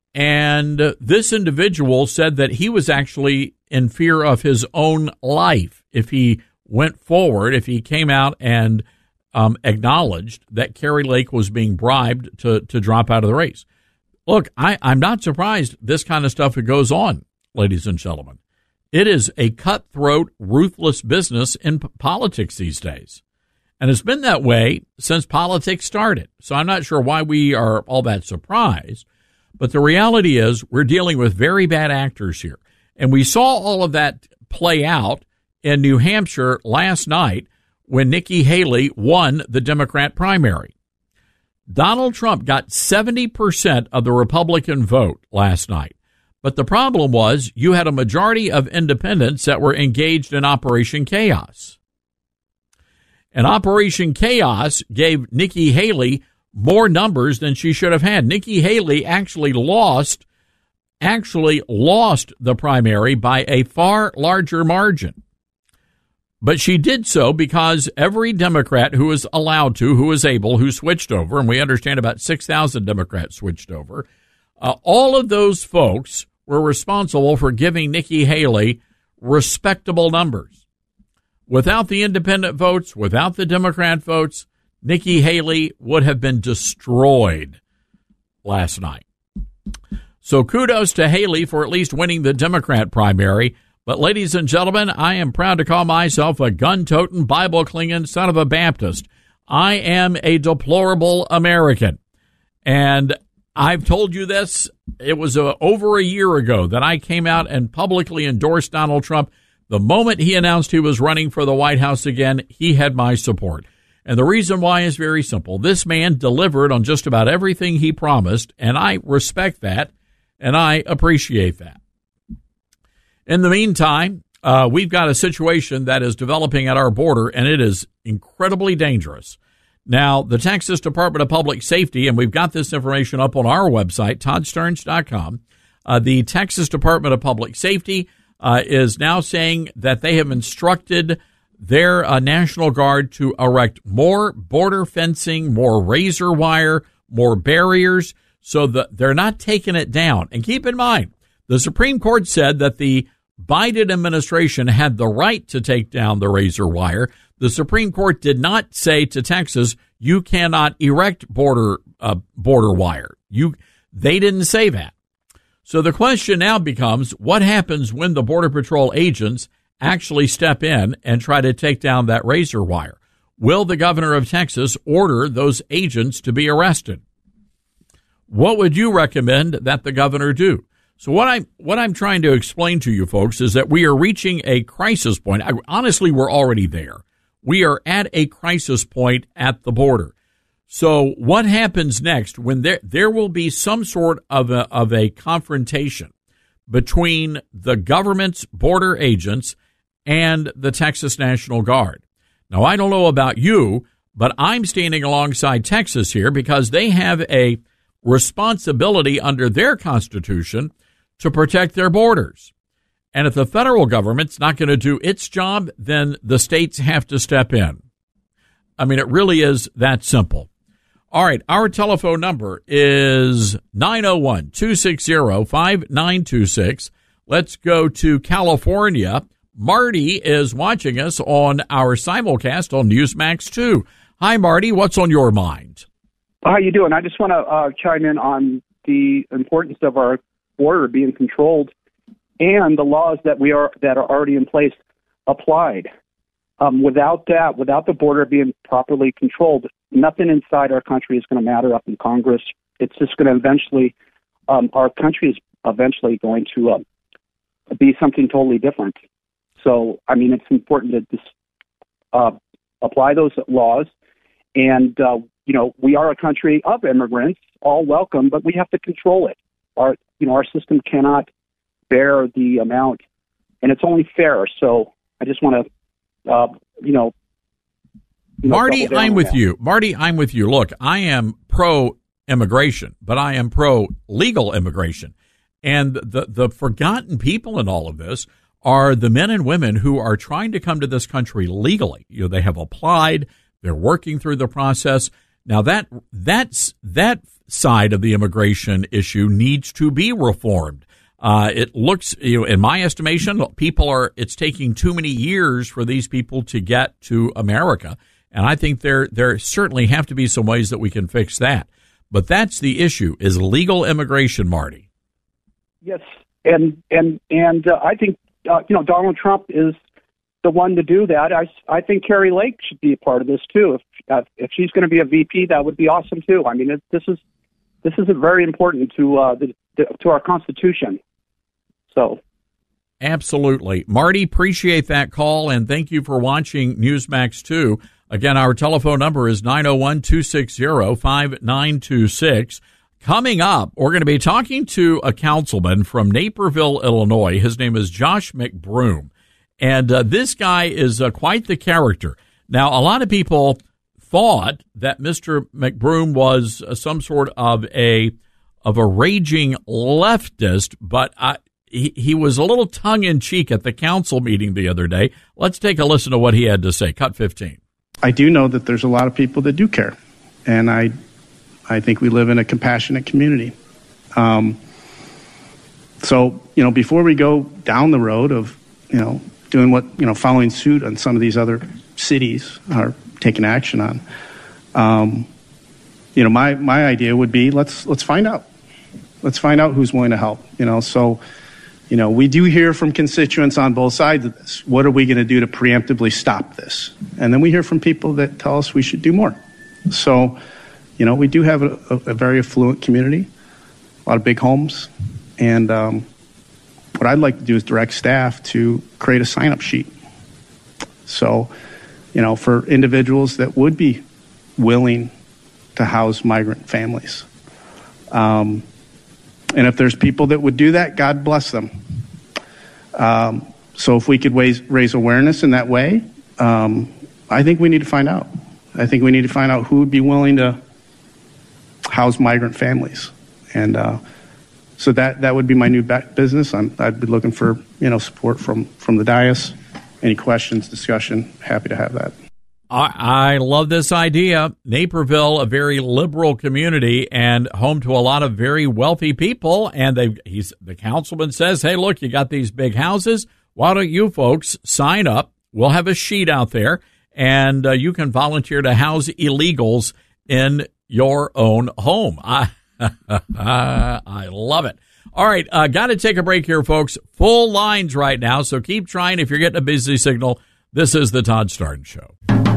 And this individual said that he was actually in fear of his own life if he went forward, if he came out and um, acknowledged that Kari Lake was being bribed to, to drop out of the race. Look, I, I'm not surprised this kind of stuff goes on, ladies and gentlemen. It is a cutthroat, ruthless business in p- politics these days. And it's been that way since politics started. So I'm not sure why we are all that surprised. But the reality is we're dealing with very bad actors here. And we saw all of that play out in New Hampshire last night when Nikki Haley won the Democrat primary. Donald Trump got seventy percent of the Republican vote last night. But the problem was you had a majority of independents that were engaged in Operation Chaos. And Operation Chaos gave Nikki Haley more numbers than she should have had. Nikki Haley actually lost, actually lost the primary by a far larger margin. But she did so because every Democrat who was allowed to, who was able, who switched over, and we understand about six thousand Democrats switched over, uh, all of those folks were responsible for giving Nikki Haley respectable numbers. Without the independent votes, without the Democrat votes, Nikki Haley would have been destroyed last night. So kudos to Haley for at least winning the Democrat primary. But, ladies and gentlemen, I am proud to call myself a gun-toting, Bible-clinging son of a Baptist. I am a deplorable American. And I've told you this. It was uh, over a year ago that I came out and publicly endorsed Donald Trump. The moment he announced he was running for the White House again, he had my support. And the reason why is very simple. This man delivered on just about everything he promised, and I respect that, and I appreciate that. In the meantime, uh, we've got a situation that is developing at our border, and it is incredibly dangerous. Now, the Texas Department of Public Safety, and we've got this information up on our website, todd stearns dot com, uh, the Texas Department of Public Safety uh, is now saying that they have instructed their uh, National Guard to erect more border fencing, more razor wire, more barriers, so that they're not taking it down. And keep in mind, the Supreme Court said that the Biden administration had the right to take down the razor wire. The Supreme Court did not say to Texas, you cannot erect border uh, border wire. You, they didn't say that. So the question now becomes, what happens when the Border Patrol agents actually step in and try to take down that razor wire? Will the governor of Texas order those agents to be arrested? What would you recommend that the governor do? So what I'm what I'm trying to explain to you folks is that we are reaching a crisis point. I, honestly, we're already there. We are at a crisis point at the border. So what happens next when there there will be some sort of a, of a confrontation between the government's border agents and the Texas National Guard? Now, I don't know about you, but I'm standing alongside Texas here because they have a responsibility under their Constitution to protect their borders. And if the federal government's not going to do its job, then the states have to step in. I mean, it really is that simple. All right, our telephone number is nine oh one, two six zero, five nine two six. Let's go to California. Marty is watching us on our simulcast on Newsmax two. Hi, Marty. What's on your mind? How you doing? I just want to uh, chime in on the importance of our border being controlled and the laws that we are that are already in place applied. Um, without that, without the border being properly controlled, nothing inside our country is going to matter up in Congress. It's just going to eventually, um, our country is eventually going to uh, be something totally different. So, I mean, it's important to just uh, apply those laws. And, uh, you know, we are a country of immigrants, all welcome, but we have to control it. Our, you know, our system cannot bear the amount, and it's only fair. So I just want to, uh, you know, you know, Marty, I'm with you. Marty, I'm with you. Look, I am pro-immigration, but I am pro-legal immigration. And the, the forgotten people in all of this are the men and women who are trying to come to this country legally. You know, they have applied, they're working through the process. Now that that's that side of the immigration issue needs to be reformed. Uh, it looks, you know, in my estimation, people are, it's taking too many years for these people to get to America. And I think there, there certainly have to be some ways that we can fix that. But that's the issue, is legal immigration, Marty. Yes. And, and, and uh, I think, uh, you know, Donald Trump is the one to do that. I, I think Carrie Lake should be a part of this too. If, uh, if she's going to be a V P, that would be awesome too. I mean, it, this is, this is very important to, uh, the, to our Constitution. So, absolutely. Marty, appreciate that call, and thank you for watching Newsmax two. Again, our telephone number is nine oh one, two six zero, five nine two six. Coming up, we're going to be talking to a councilman from Naperville, Illinois. His name is Josh McBroom, and uh, this guy is uh, quite the character. Now, a lot of people thought that Mister McBroom was uh, some sort of a of a raging leftist, but I He, he was a little tongue-in-cheek at the council meeting the other day. Let's take a listen to what he had to say. Cut fifteen. I do know that there's a lot of people that do care, and I I think we live in a compassionate community. Um, so, you know, before we go down the road of, you know, doing what, you know, following suit on some of these other cities are taking action on, um, you know, my, my idea would be let's let's find out. Let's find out who's willing to help, you know, so... You know, we do hear from constituents on both sides of this. What are we going to do to preemptively stop this? And then we hear from people that tell us we should do more. So, you know, we do have a, a, a very affluent community, a lot of big homes. And um, what I'd like to do is direct staff to create a sign-up sheet. So, you know, for individuals that would be willing to house migrant families. Um And if there's people that would do that, God bless them. Um, so if we could raise, raise awareness in that way, um, I think we need to find out. I think we need to find out who would be willing to house migrant families. And uh, so that, that would be my new business. I'm, I'd be looking for, you know, support from, from the dais. Any questions, discussion, happy to have that. I, I love this idea. Naperville, a very liberal community and home to a lot of very wealthy people. And they, he's, the councilman says, hey, look, you got these big houses. Why don't you folks sign up? We'll have a sheet out there, and uh, you can volunteer to house illegals in your own home. I, I love it. All right, uh, got to take a break here, folks. Full lines right now, so keep trying. If you're getting a busy signal, this is the Todd Starnes Show.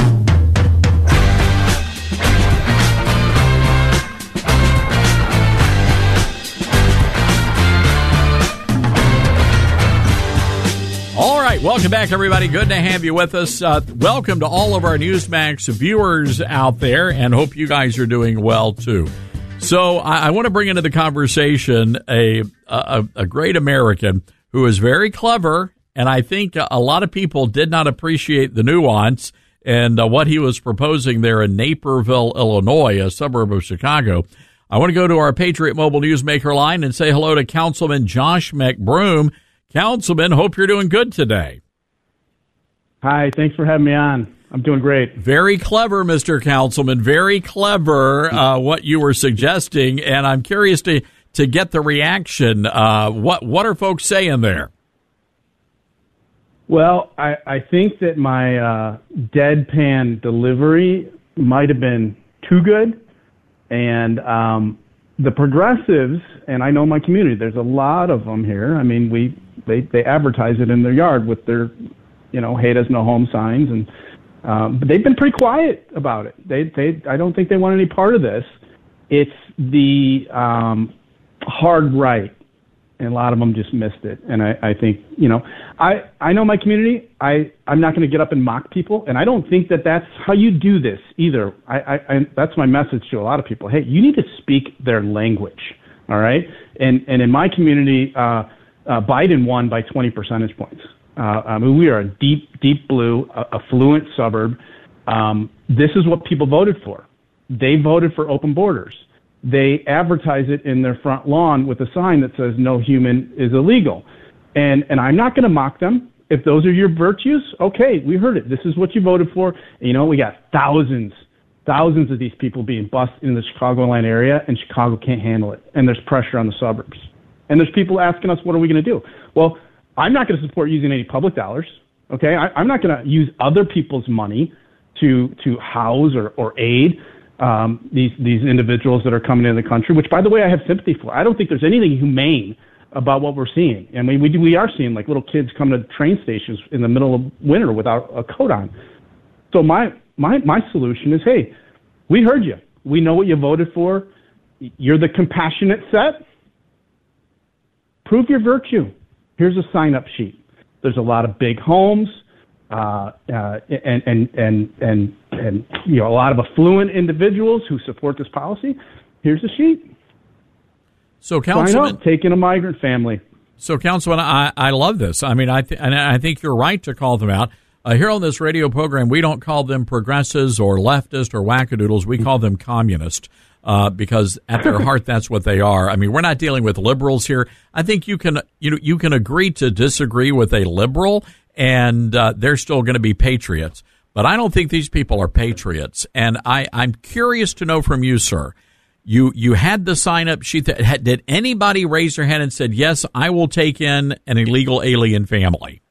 All right, welcome back, everybody. Good to have you with us. Uh, welcome to all of our Newsmax viewers out there, and hope you guys are doing well, too. So I, I want to bring into the conversation a, a, a great American who is very clever, and I think a lot of people did not appreciate the nuance and uh, what he was proposing there in Naperville, Illinois, a suburb of Chicago. I want to go to our Patriot Mobile Newsmaker line and say hello to Councilman Josh McBroom. Councilman, hope you're doing good today. Hi, thanks for having me on. I'm doing great. Very clever, Mister Councilman. Very clever, uh, what you were suggesting, and I'm curious to, to get the reaction. Uh, what what are folks saying there? Well, I, I think that my uh, deadpan delivery might have been too good, and um, the progressives, and I know my community, there's a lot of them here. I mean, we they, they advertise it in their yard with their, you know, hate us, no home signs, and um, but they've been pretty quiet about it. They they I don't think they want any part of this. It's the um, hard right. And a lot of them just missed it. And I, I think, you know, I, I know my community. I, I'm not going to get up and mock people. And I don't think that that's how you do this either. I, I, I, that's my message to a lot of people. Hey, you need to speak their language. All right. And, and in my community, uh, uh, Biden won by twenty percentage points. Uh, I mean, we are a deep, deep blue, uh, affluent suburb. Um, this is what people voted for. They voted for open borders. They advertise it in their front lawn with a sign that says no human is illegal. And and I'm not going to mock them. If those are your virtues, okay, we heard it. This is what you voted for. And, you know, we got thousands, thousands of these people being bused in the Chicagoland area, and Chicago can't handle it. And there's pressure on the suburbs. And there's people asking us, what are we going to do? Well, I'm not going to support using any public dollars, okay? I, I'm not going to use other people's money to to house or, or aid Um, these these individuals that are coming into the country, which, by the way, I have sympathy for. I don't think there's anything humane about what we're seeing. I mean, we do, we are seeing like little kids come to train stations in the middle of winter without a coat on. So my my my solution is, hey, we heard you. We know what you voted for. You're the compassionate set. Prove your virtue. Here's a sign-up sheet. There's a lot of big homes. Uh, uh, and, and, and, and, and, you know, a lot of affluent individuals who support this policy. Here's a sheet. So, Councilman, sign up, take in a migrant family. So, Councilman, I, I love this. I mean, I th- and I think you're right to call them out. Uh, here on this radio program, we don't call them progressives or leftist or wackadoodles. We call them communist. Uh, because at their heart, that's what they are. I mean, we're not dealing with liberals here. I think you can, you know, you can agree to disagree with a liberal, and uh, they're still going to be patriots. But I don't think these people are patriots. And I, I'm curious to know from you, sir. You you had the sign-up sheet. That, did anybody raise their hand and said, yes, I will take in an illegal alien family?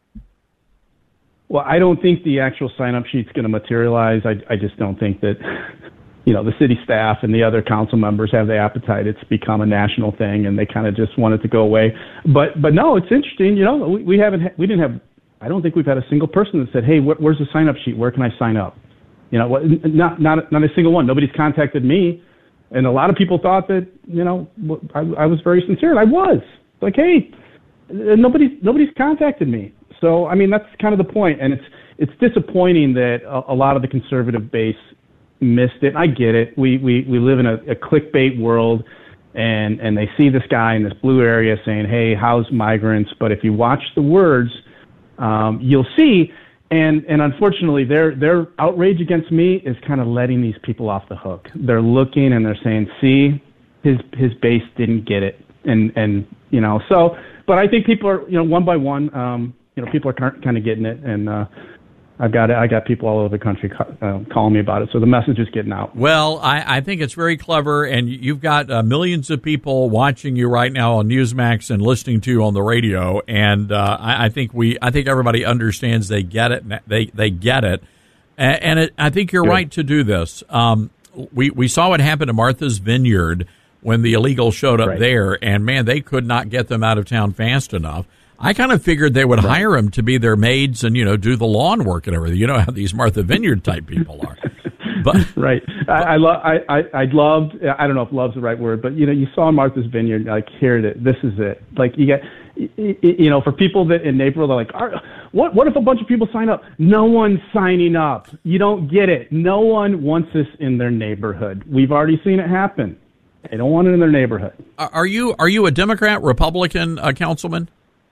Well, I don't think the actual sign-up sheet's going to materialize. I, I just don't think that, you know, the city staff and the other council members have the appetite. It's become a national thing, and they kind of just want it to go away. But but no, it's interesting. You know, we, we haven't we didn't have. I don't think we've had a single person that said, "Hey, wh- where's the sign-up sheet? Where can I sign up?" You know, what, not not not a single one. Nobody's contacted me, and a lot of people thought that, you know, I, I was very sincere, and I was. Like, hey, nobody's nobody's contacted me. So I mean, that's kind of the point, and it's it's disappointing that a, a lot of the conservative base missed it. I get it. We we we live in a, a clickbait world, and and they see this guy in this blue area saying, "Hey, house migrants." But if you watch the words, Um, you'll see, and, and unfortunately, their their outrage against me is kind of letting these people off the hook. They're looking and they're saying, "See, his his base didn't get it," and and you know. So, but I think people are, you know, one by one, um, you know, people are kind of getting it, and uh, I've got I got people all over the country uh, calling me about it. So the message is getting out. Well, I, I think it's very clever, and you've got uh, millions of people watching you right now on Newsmax and listening to you on the radio. And uh, I, I think we I think everybody understands. They get it. They they get it, and, and it, I think you're Good. right to do this. Um, we we saw what happened to Martha's Vineyard when the illegals showed up right. there, and man, they could not get them out of town fast enough. I kind of figured they would right. hire them to be their maids and, you know, do the lawn work and everything. You know how these Martha Vineyard type people are. But right. I, I love. I, I I loved. I don't know if "love's" the right word, but you know, you saw Martha's Vineyard. Like, here it is. This is it. Like, you get, you know, for people that in Naperville, they're like, what? What if a bunch of people sign up? No one's signing up. You don't get it. No one wants this in their neighborhood. We've already seen it happen. They don't want it in their neighborhood. Are you Are you a Democrat, Republican, uh, councilman?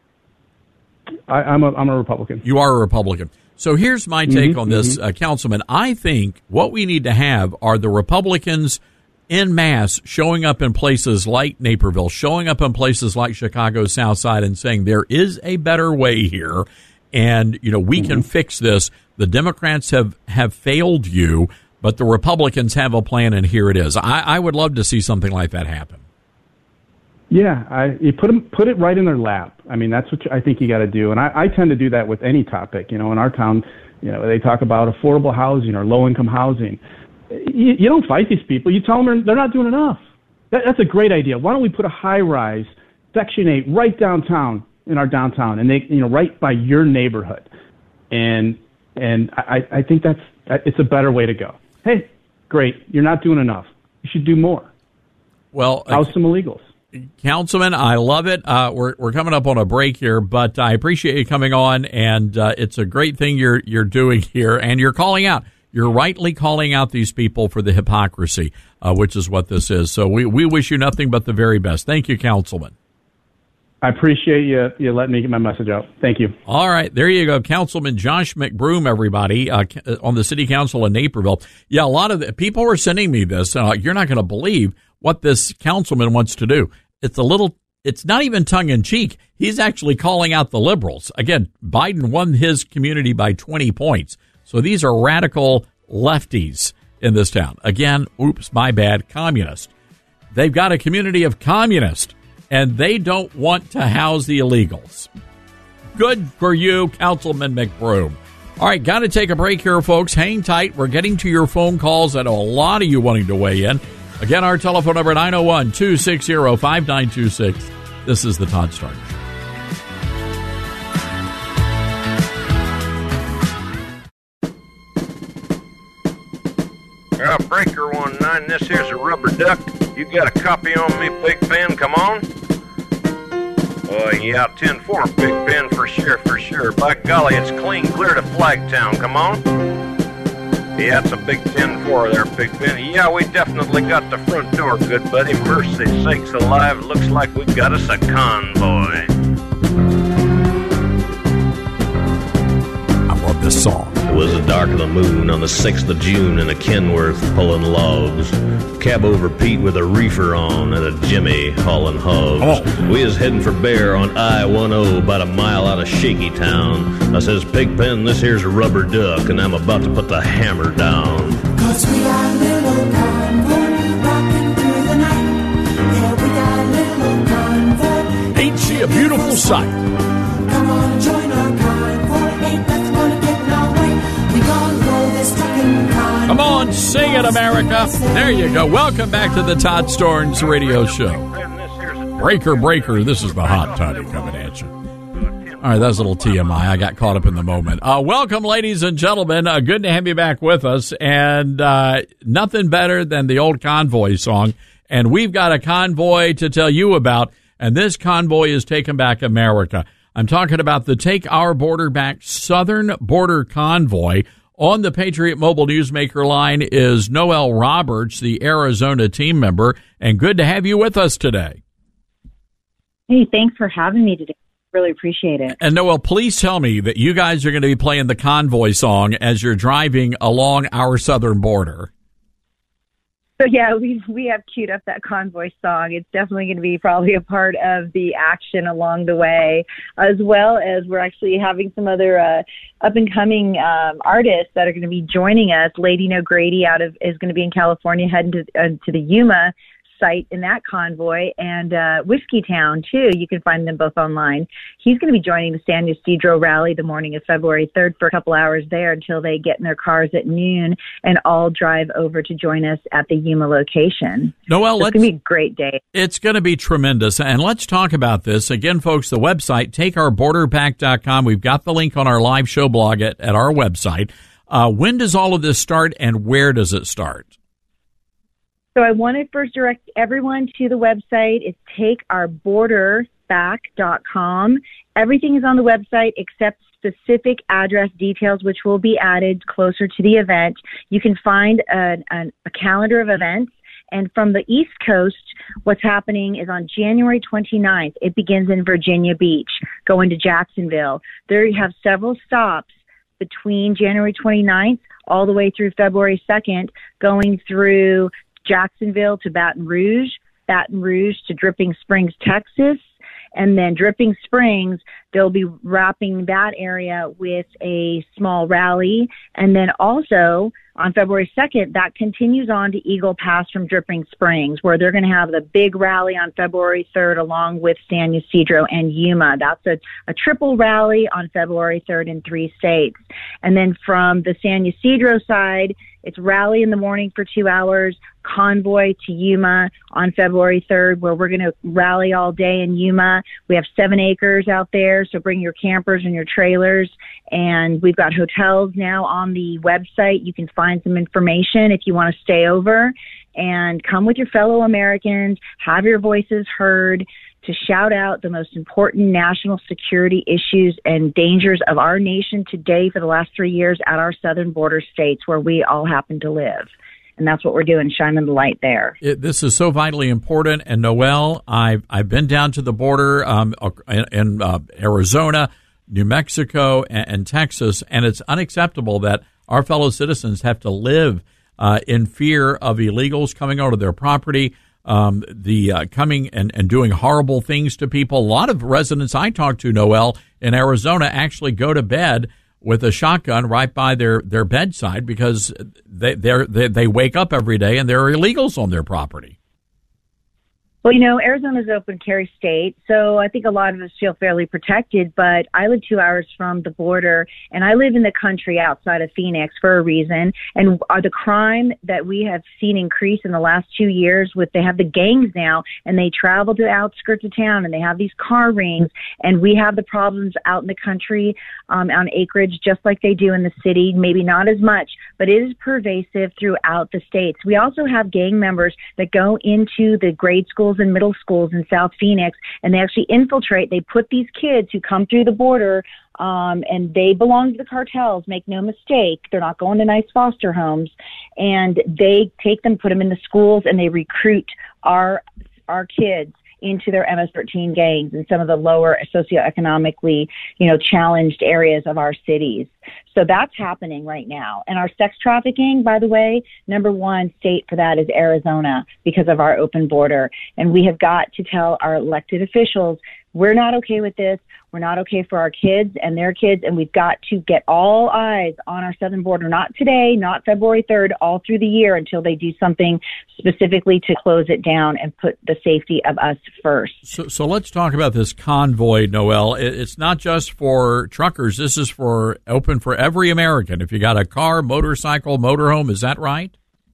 I, I'm a I'm a Republican. You are a Republican. So here's my take mm-hmm, on this, mm-hmm. uh, Councilman. I think what we need to have are the Republicans en masse showing up in places like Naperville, showing up in places like Chicago's South Side and saying there is a better way here. and, you know, we mm-hmm. can fix this. The Democrats have, have failed you, but the Republicans have a plan, and here it is. I, I would love to see something like that happen. Yeah, I, you put them, put it right in their lap. I mean, that's what I think you got to do, and I, I tend to do that with any topic. You know, in our town, you know, they talk about affordable housing or low-income housing. You, you don't fight these people. You tell them they're not doing enough. That, that's a great idea. Why don't we put a high-rise, Section eight, right downtown in our downtown, and they, you know, right by your neighborhood, and and I, I think that's it's a better way to go. Hey, great, you're not doing enough. You should do more. Well, house some illegals. Councilman, I love it. Uh, we're we're coming up on a break here, but I appreciate you coming on, and uh, it's a great thing you're you're doing here, and you're calling out. You're rightly calling out these people for the hypocrisy, uh, which is what this is. So we, we wish you nothing but the very best. Thank you, Councilman. I appreciate you you letting me get my message out. Thank you. All right, there you go, Councilman Josh McBroom, everybody, uh, on the City Council in Naperville. Yeah, a lot of the, people are sending me this. Uh, you're not going to believe what this councilman wants to do. It's a little, it's not even tongue in cheek. He's actually calling out the liberals. Again, Biden won his community by twenty points. So these are radical lefties in this town. Again, oops, my bad, communist. They've got a community of communists, and they don't want to house the illegals. Good for you, Councilman McBroom. All right, got to take a break here, folks. Hang tight. We're getting to your phone calls. I know a lot of you wanting to weigh in. Again, our telephone number, nine oh one, two six zero, five nine two six. This is the Todd Stark Show. Uh, Breaker one nine, this here's a Rubber Duck. You got a copy on me, Big Ben? Come on. Oh, yeah, ten four, Big Ben, for sure, for sure. By golly, it's clean clear to Flagtown. Come on. Yeah, it's a big ten four there, Big Ben. Yeah, we definitely got the front door, good buddy. Mercy sakes alive, looks like we got us a convoy. I love this song. It was the dark of the moon on the sixth of June in a Kenworth pulling logs. Cab over Pete with a reefer on and a Jimmy hauling hogs. Oh. We is heading for Bear on I ten about a mile out of Shaky Town. I says, Pigpen, this here's a Rubber Duck, and I'm about to put the hammer down. Cause we got a little convoy rocking through the night. Yeah, we got a little convoy. Ain't she a beautiful sight? Come on, join our convoy. Ain't that's gonna get in our way. We gonna roll this trucking convoy. Come on, sing it, America. There you go. Welcome back to the Todd Starnes Radio Show. Breaker, breaker. This is the hot toddy coming at you. All right, that's a little T M I. I got caught up in the moment. Uh, welcome, ladies and gentlemen. Uh, good to have you back with us. And uh, nothing better than the old convoy song. And we've got a convoy to tell you about. And this convoy is Taking Back America. I'm talking about the Take Our Border Back Southern Border Convoy. On the Patriot Mobile Newsmaker line is Noel Roberts, the Arizona team member. And good to have you with us today. Hey, thanks for having me today. Really appreciate it. And Noel, please tell me that you guys are going to be playing the convoy song as you're driving along our southern border. So yeah, we we have queued up that convoy song. It's definitely going to be probably a part of the action along the way, as well as we're actually having some other uh, up and coming um, artists that are going to be joining us. Lady No Grady out of is going to be in California, heading to uh, to the Yuma site in that convoy, and uh, Whiskey Town too. You can find them both online. He's going to be joining the San Ysidro rally the morning of February third for a couple hours there until they get in their cars at noon and all drive over to join us at the Yuma location. Noel, so it's going to be a great day. It's going to be tremendous. And let's talk about this. Again, folks, the website, take our border back dot com. We've got the link on our live show blog at, at our website. Uh, when does all of this start and where does it start? So I want to first direct everyone to the website. It's take our border back dot com. Everything is on the website except specific address details, which will be added closer to the event. You can find a, a, a calendar of events. And from the East Coast, what's happening is on January twenty-ninth, it begins in Virginia Beach, going to Jacksonville. There you have several stops between January twenty-ninth all the way through February second, going through Jacksonville to Baton Rouge, Baton Rouge to Dripping Springs, Texas, And then Dripping Springs, they'll be wrapping that area with a small rally. And then also on February second, that continues on to Eagle Pass from Dripping Springs, where they're going to have the big rally on February third along with San Ysidro and Yuma. That's a, a triple rally on February third in three states. And then from the San Ysidro side, it's rally in the morning for two hours, convoy to Yuma on February third, where we're going to rally all day in Yuma. We have seven acres out there, so bring your campers and your trailers. And we've got hotels now on the website. You can find some information if you want to stay over. And come with your fellow Americans, have your voices heard, to shout out the most important national security issues and dangers of our nation today for the last three years at our southern border states where we all happen to live. And that's what we're doing, shining the light there. It, this is so vitally important. And, Noelle, I've, I've been down to the border um, in, in uh, Arizona, New Mexico, and, and Texas, and it's unacceptable that our fellow citizens have to live uh, in fear of illegals coming onto their property, Um, the uh, coming and, and doing horrible things to people. A lot of residents I talk to, Noelle, in Arizona actually go to bed with a shotgun right by their, their bedside because they they're, they they wake up every day and there are illegals on their property. Well, you know, Arizona's open carry state, so I think a lot of us feel fairly protected, but I live two hours from the border, and I live in the country outside of Phoenix for a reason, and are the crime that we have seen increase in the last two years with, they have the gangs now, and they travel to the outskirts of town, and they have these car rings, and we have the problems out in the country um, on acreage just like they do in the city, maybe not as much, but it is pervasive throughout the states. We also have gang members that go into the grade schools and middle schools in South Phoenix, and they actually infiltrate. They put these kids who come through the border, um, and they belong to the cartels, make no mistake. They're not going to nice foster homes, and they take them, put them in the schools, and they recruit our our kids into their M S thirteen gangs in some of the lower socioeconomically, you know, challenged areas of our cities. So that's happening right now. And our sex trafficking, by the way, number one state for that is Arizona because of our open border. And we have got to tell our elected officials, we're not okay with this. We're not okay for our kids and their kids, and we've got to get all eyes on our southern border, not today, not February third, all through the year until they do something specifically to close it down and put the safety of us first. So, so let's talk about this convoy, Noelle. It, it's not just for truckers. This is for open for every American. If you got a car, motorcycle, motorhome, is that right?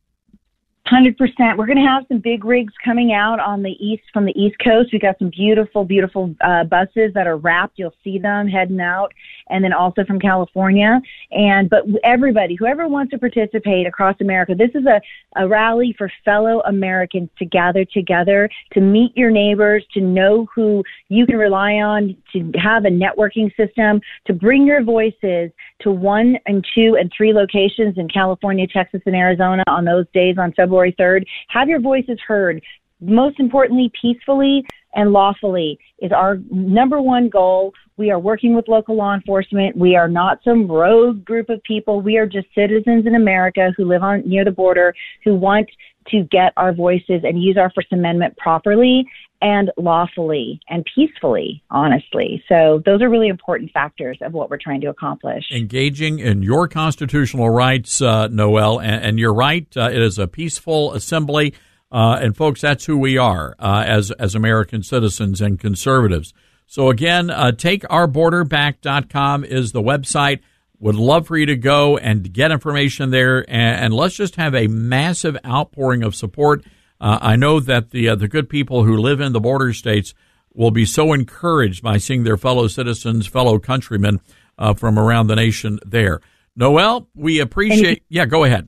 one hundred percent. We're going to have some big rigs coming out on the east, from the East Coast. We've got some beautiful, beautiful uh, buses that are wrapped. You'll see them heading out. And then also from California. And, but everybody, whoever wants to participate across America, this is a, a rally for fellow Americans to gather together, to meet your neighbors, to know who you can rely on, to have a networking system, to bring your voices to one and two and three locations in California, Texas, and Arizona on those days on February third. Have your voices heard. Most importantly, peacefully and lawfully is our number one goal. We are working with local law enforcement. We are not some rogue group of people. We are just citizens in America who live on near the border, who want to get our voices and use our First Amendment properly and lawfully and peacefully, honestly. So those are really important factors of what we're trying to accomplish. Engaging in your constitutional rights, uh, Noelle, and, and you're right. Uh, it is a peaceful assembly. Uh, and folks, that's who we are uh, as as American citizens and conservatives. So again, uh, take our border back dot com is the website. Would love for you to go and get information there, and, and let's just have a massive outpouring of support. Uh, I know that the uh, the good people who live in the border states will be so encouraged by seeing their fellow citizens, fellow countrymen uh, from around the nation there. Noelle, we appreciate. Yeah, go ahead.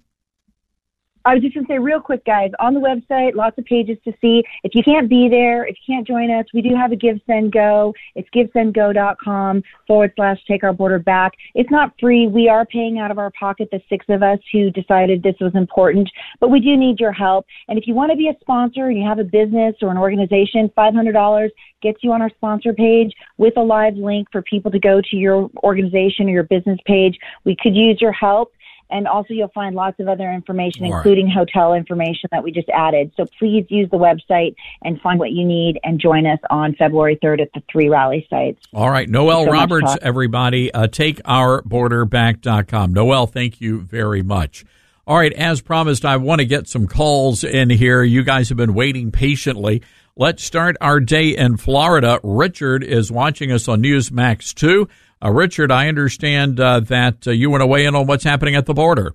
I was just going to say real quick, guys, on the website, lots of pages to see. If you can't be there, if you can't join us, we do have a Give, Send, Go. It's givesendgo.com forward slash take our border back. It's not free. We are paying out of our pocket, the six of us who decided this was important, but we do need your help. And if you want to be a sponsor and you have a business or an organization, five hundred dollars gets you on our sponsor page with a live link for people to go to your organization or your business page. We could use your help. And also you'll find lots of other information, All right. including hotel information that we just added. So please use the website and find what you need and join us on February third at the three rally sites. All right. Noelle Thanks so much, Roberts, Todd. everybody. Uh, take our border back dot com. Noelle, thank you very much. All right. As promised, I want to get some calls in here. You guys have been waiting patiently. Let's start our day in Florida. Richard is watching us on Newsmax two. Uh, Richard, I understand uh, that uh, you want to weigh in on what's happening at the border.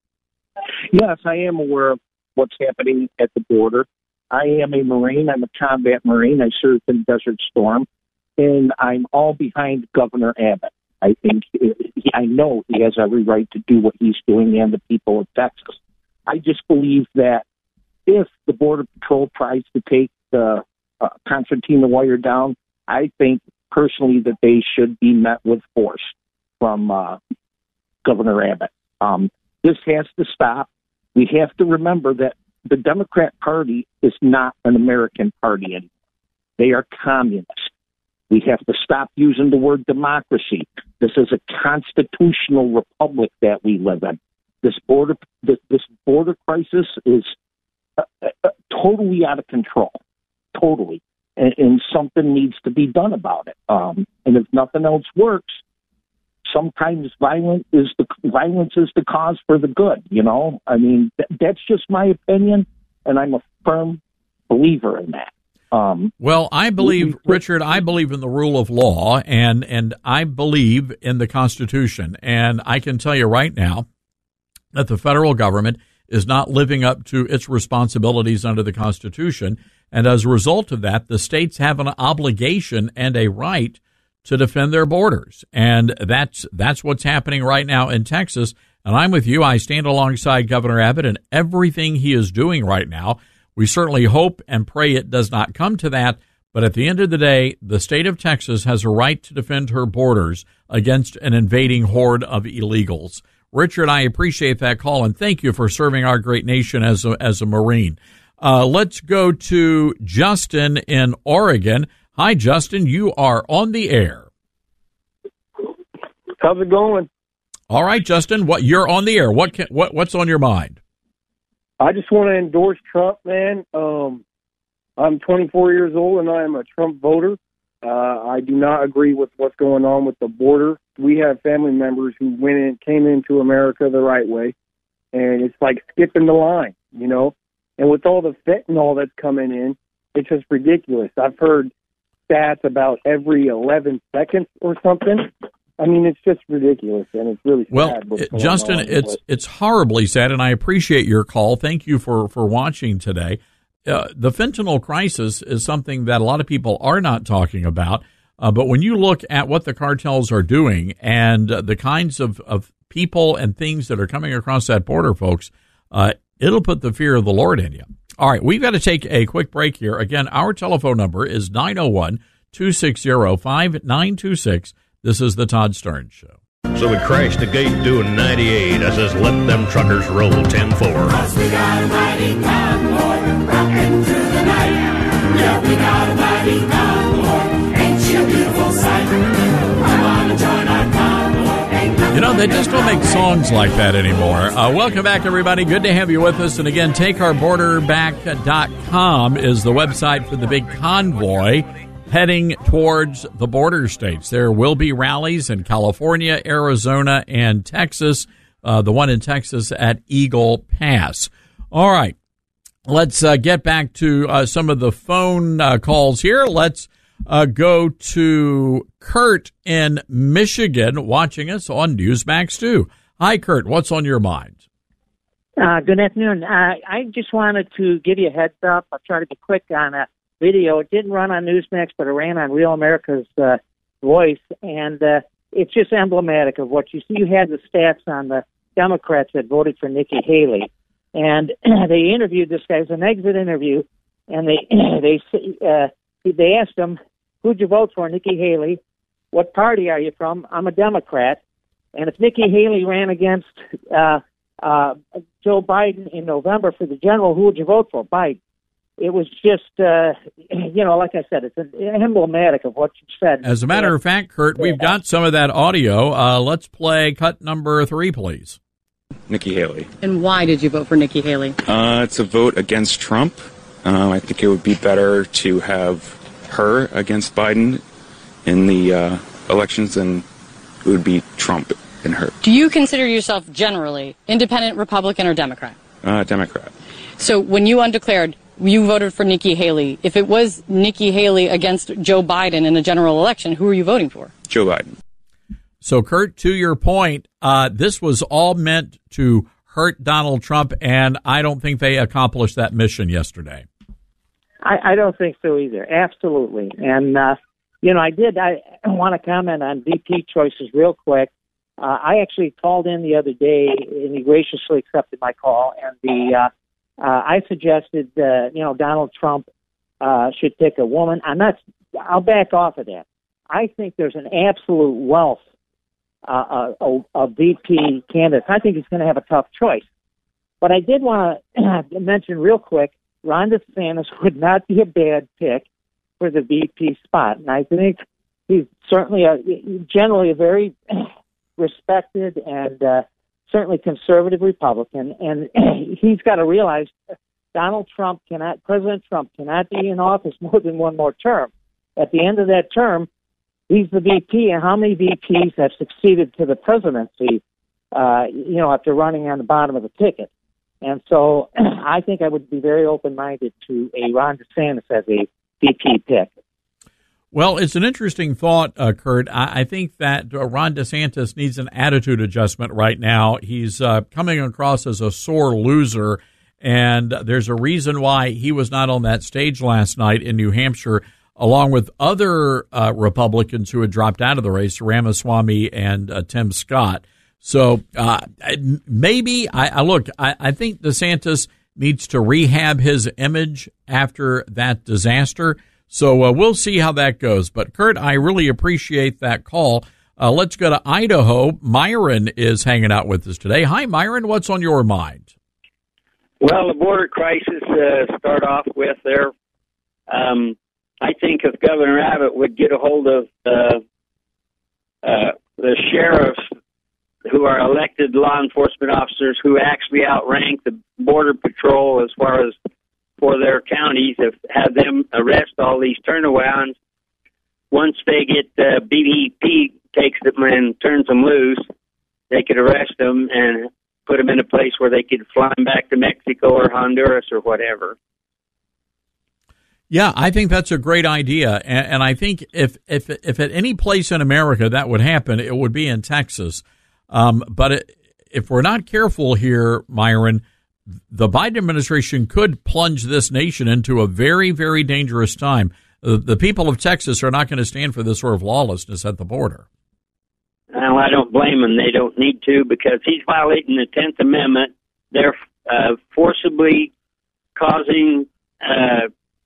Yes, I am aware of what's happening at the border. I am a Marine. I'm a combat Marine. I served in Desert Storm, and I'm all behind Governor Abbott. I think he, I know he has every right to do what he's doing and the people of Texas. I just believe that if the Border Patrol tries to take the uh, Concertina wire down, I think personally that they should be met with force from uh, Governor Abbott. Um, this has to stop. We have to remember that the Democrat Party is not an American party anymore. They are communist. We have to stop using the word democracy. This is a constitutional republic that we live in. This border, this, this border crisis is uh, uh, totally out of control. Totally. And, and something needs to be done about it. Um, and if nothing else works, sometimes violence is the violence is the cause for the good. You know, I mean, th- that's just my opinion, and I'm a firm believer in that. Um, well, I believe, Richard, I believe in the rule of law, and and I believe in the Constitution. And I can tell you right now that the federal government is not living up to its responsibilities under the Constitution. And as a result of that, the states have an obligation and a right to defend their borders. And that's that's what's happening right now in Texas. And I'm with you. I stand alongside Governor Abbott in everything he is doing right now. We certainly hope and pray it does not come to that. But at the end of the day, the state of Texas has a right to defend her borders against an invading horde of illegals. Richard, I appreciate that call, and thank you for serving our great nation as a, as a Marine. Uh, let's go to Justin in Oregon. Hi, Justin. You are on the air. How's it going? All right, Justin. What you're on the air? What can, what what's on your mind? I just want to endorse Trump, man. Um, I'm twenty-four years old and I am a Trump voter. Uh, I do not agree with what's going on with the border. We have family members who went in, came into America the right way, and it's like skipping the line, you know. And with all the fentanyl that's coming in, it's just ridiculous. I've heard stats about every eleven seconds or something. I mean, it's just ridiculous, and it's really sad. Well, what's going Justin, on. it's it's horribly sad, and I appreciate your call. Thank you for, for watching today. Uh, the fentanyl crisis is something that a lot of people are not talking about, uh, but when you look at what the cartels are doing and uh, the kinds of, of people and things that are coming across that border, folks, uh, it'll put the fear of the Lord in you. All right, we've got to take a quick break here. Again, our telephone number is nine oh one, two six zero, five nine two six. This is the Todd Starnes Show. So we crashed the gate doing ninety-eight. I says, let them truckers roll ten four. Cause we got a mighty convoy rocking through the night. Yeah, we got a mighty convoy. Ain't she a beautiful sight? I wanna join our convoy. Ain't nothing. You know, they just don't make songs like that anymore. Uh, welcome back, everybody. Good to have you with us. And again, take our border back dot com is the website for the big convoy heading towards the border states. There will be rallies in California, Arizona, and Texas, uh, the one in Texas at Eagle Pass. All right, let's uh, get back to uh, some of the phone uh, calls here. Let's uh, go to Kurt in Michigan watching us on Newsmax two. Hi, Kurt. What's on your mind? Uh, good afternoon. Uh, I just wanted to give you a heads up. I'll try to be quick on a video. It didn't run on Newsmax, but it ran on Real America's uh, Voice, and uh, it's just emblematic of what you see. You had the stats on the Democrats that voted for Nikki Haley, and they interviewed this guy. It was an exit interview, and they they uh, they asked him, "Who'd you vote for, Nikki Haley? What party are you from?" "I'm a Democrat." And if Nikki Haley ran against uh, uh, Joe Biden in November for the general, who would you vote for? Biden. It was just, uh, you know, like I said, it's emblematic of what you said. As a matter of fact, Kurt, we've got some of that audio. Uh, let's play cut number three, please. Nikki Haley. And why did you vote for Nikki Haley? Uh, it's a vote against Trump. Um, I think it would be better to have her against Biden in the uh, elections than it would be Trump and her. Do you consider yourself generally independent, Republican, or Democrat? Uh, Democrat. So when you undeclared, you voted for Nikki Haley. If it was Nikki Haley against Joe Biden in a general election, who are you voting for? Joe Biden. So, Kurt, to your point, uh, this was all meant to hurt Donald Trump, and I don't think they accomplished that mission yesterday. I, I don't think so either. Absolutely. And, uh, you know, I did, I want to comment on V P choices real quick. Uh, I actually called in the other day, and he graciously accepted my call, and the uh, uh, I suggested, uh, you know, Donald Trump uh, should pick a woman. I'm not, I'll back off of that. I think there's an absolute wealth uh, of, of V P candidates. I think he's going to have a tough choice. But I did want to mention real quick, Ron DeSantis would not be a bad pick for the V P spot. And I think he's certainly a, generally a very respected and uh, certainly conservative Republican. And he's got to realize Donald Trump cannot, President Trump cannot be in office more than one more term. At the end of that term, he's the V P, and how many V Ps have succeeded to the presidency, uh, you know, after running on the bottom of the ticket? And so I think I would be very open-minded to a Ron DeSantis as a V P pick. Well, it's an interesting thought, uh, Kurt. I, I think that uh, Ron DeSantis needs an attitude adjustment right now. He's uh, coming across as a sore loser, and there's a reason why he was not on that stage last night in New Hampshire, along with other uh, Republicans who had dropped out of the race, Ramaswamy and uh, Tim Scott. So uh, maybe, I, I look, I, I think DeSantis needs to rehab his image after that disaster. So uh, we'll see how that goes. But, Kurt, I really appreciate that call. Uh, let's go to Idaho. Myron is hanging out with us today. Hi, Myron. What's on your mind? Well, the border crisis, uh, start off with there. Um, I think if Governor Abbott would get a hold of uh, uh, the sheriffs who are elected law enforcement officers who actually outrank the Border Patrol as far as for their counties, if have them arrest all these turnarounds. Once they get uh, B D P takes them and turns them loose, they could arrest them and put them in a place where they could fly them back to Mexico or Honduras or whatever. Yeah, I think that's a great idea, and, and I think if if if at any place in America that would happen, it would be in Texas. Um, but it, if we're not careful here, Myron, the Biden administration could plunge this nation into a very, very dangerous time. The, the people of Texas are not going to stand for this sort of lawlessness at the border. Well, I don't blame them. They don't need to, because he's violating the tenth Amendment. They're uh, forcibly causing uh,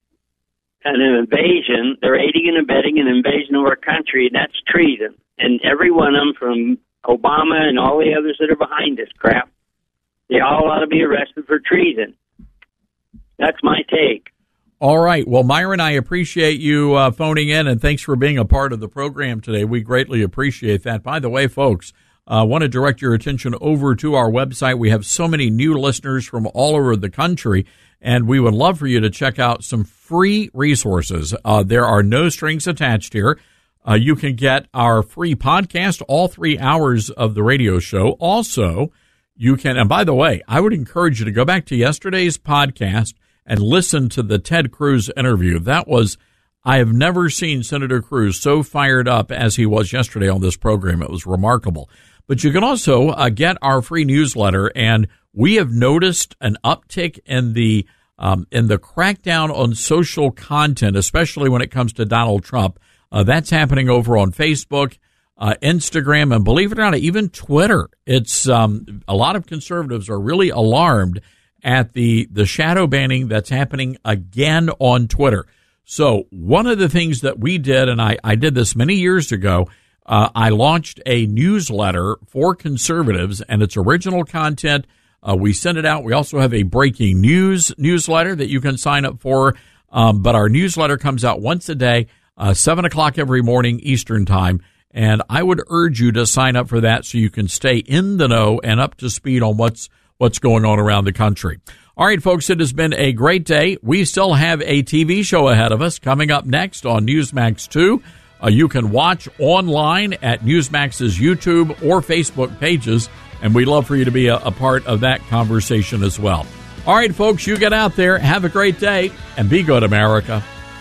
an invasion. They're aiding and abetting an invasion of our country, and that's treason. And every one of them, from Obama and all the others that are behind this crap, they all ought to be arrested for treason. That's my take. All right. Well, Myron, I appreciate you uh, phoning in, and thanks for being a part of the program today. We greatly appreciate that. By the way, folks, I uh, want to direct your attention over to our website. We have so many new listeners from all over the country, and we would love for you to check out some free resources. Uh, there are no strings attached here. Uh, you can get our free podcast, all three hours of the radio show. Also, you can, and by the way, I would encourage you to go back to yesterday's podcast and listen to the Ted Cruz interview. That was, I have never seen Senator Cruz so fired up as he was yesterday on this program. It was remarkable. But you can also uh, get our free newsletter, and we have noticed an uptick in the um, in the crackdown on social content, especially when it comes to Donald Trump. Uh, that's happening over on Facebook, uh, Instagram, and believe it or not, even Twitter. It's um, a lot of conservatives are really alarmed at the the shadow banning that's happening again on Twitter. So one of the things that we did, and I, I did this many years ago, uh, I launched a newsletter for conservatives, and it's original content. Uh, we send it out. We also have a breaking news newsletter that you can sign up for. Um, but our newsletter comes out once a day, uh, seven o'clock every morning Eastern time. And I would urge you to sign up for that so you can stay in the know and up to speed on what's what's going on around the country. All right, folks, it has been a great day. We still have a T V show ahead of us coming up next on Newsmax two. Uh, you can watch online at Newsmax's YouTube or Facebook pages, and we'd love for you to be a, a part of that conversation as well. All right, folks, you get out there, have a great day, and be good, America.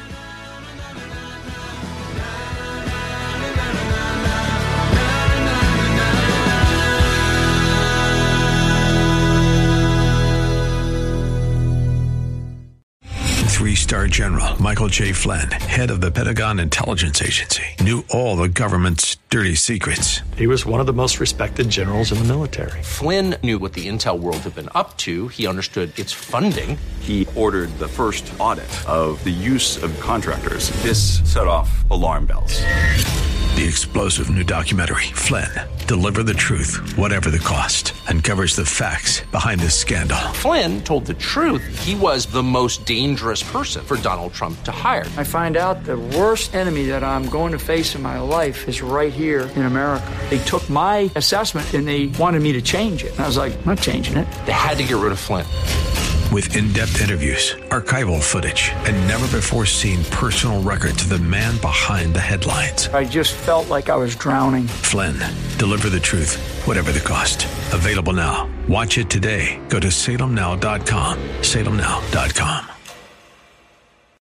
Three-star General Michael J. Flynn, head of the Pentagon Intelligence Agency, knew all the government's dirty secrets. He was one of the most respected generals in the military. Flynn knew what the intel world had been up to. He understood its funding. He ordered the first audit of the use of contractors. This set off alarm bells. The explosive new documentary, Flynn, Deliver the Truth, Whatever the Cost, uncovers the facts behind this scandal. Flynn told the truth. He was the most dangerous person for Donald Trump to hire. I find out the worst enemy that I'm going to face in my life is right here in America. They took my assessment and they wanted me to change it. And I was like, I'm not changing it. They had to get rid of Flynn. With in-depth interviews, archival footage, and never-before-seen personal records of the man behind the headlines. I just felt like I was drowning. Flynn, Deliver the Truth, Whatever the Cost. Available now. Watch it today. Go to Salem Now dot com. Salem Now dot com.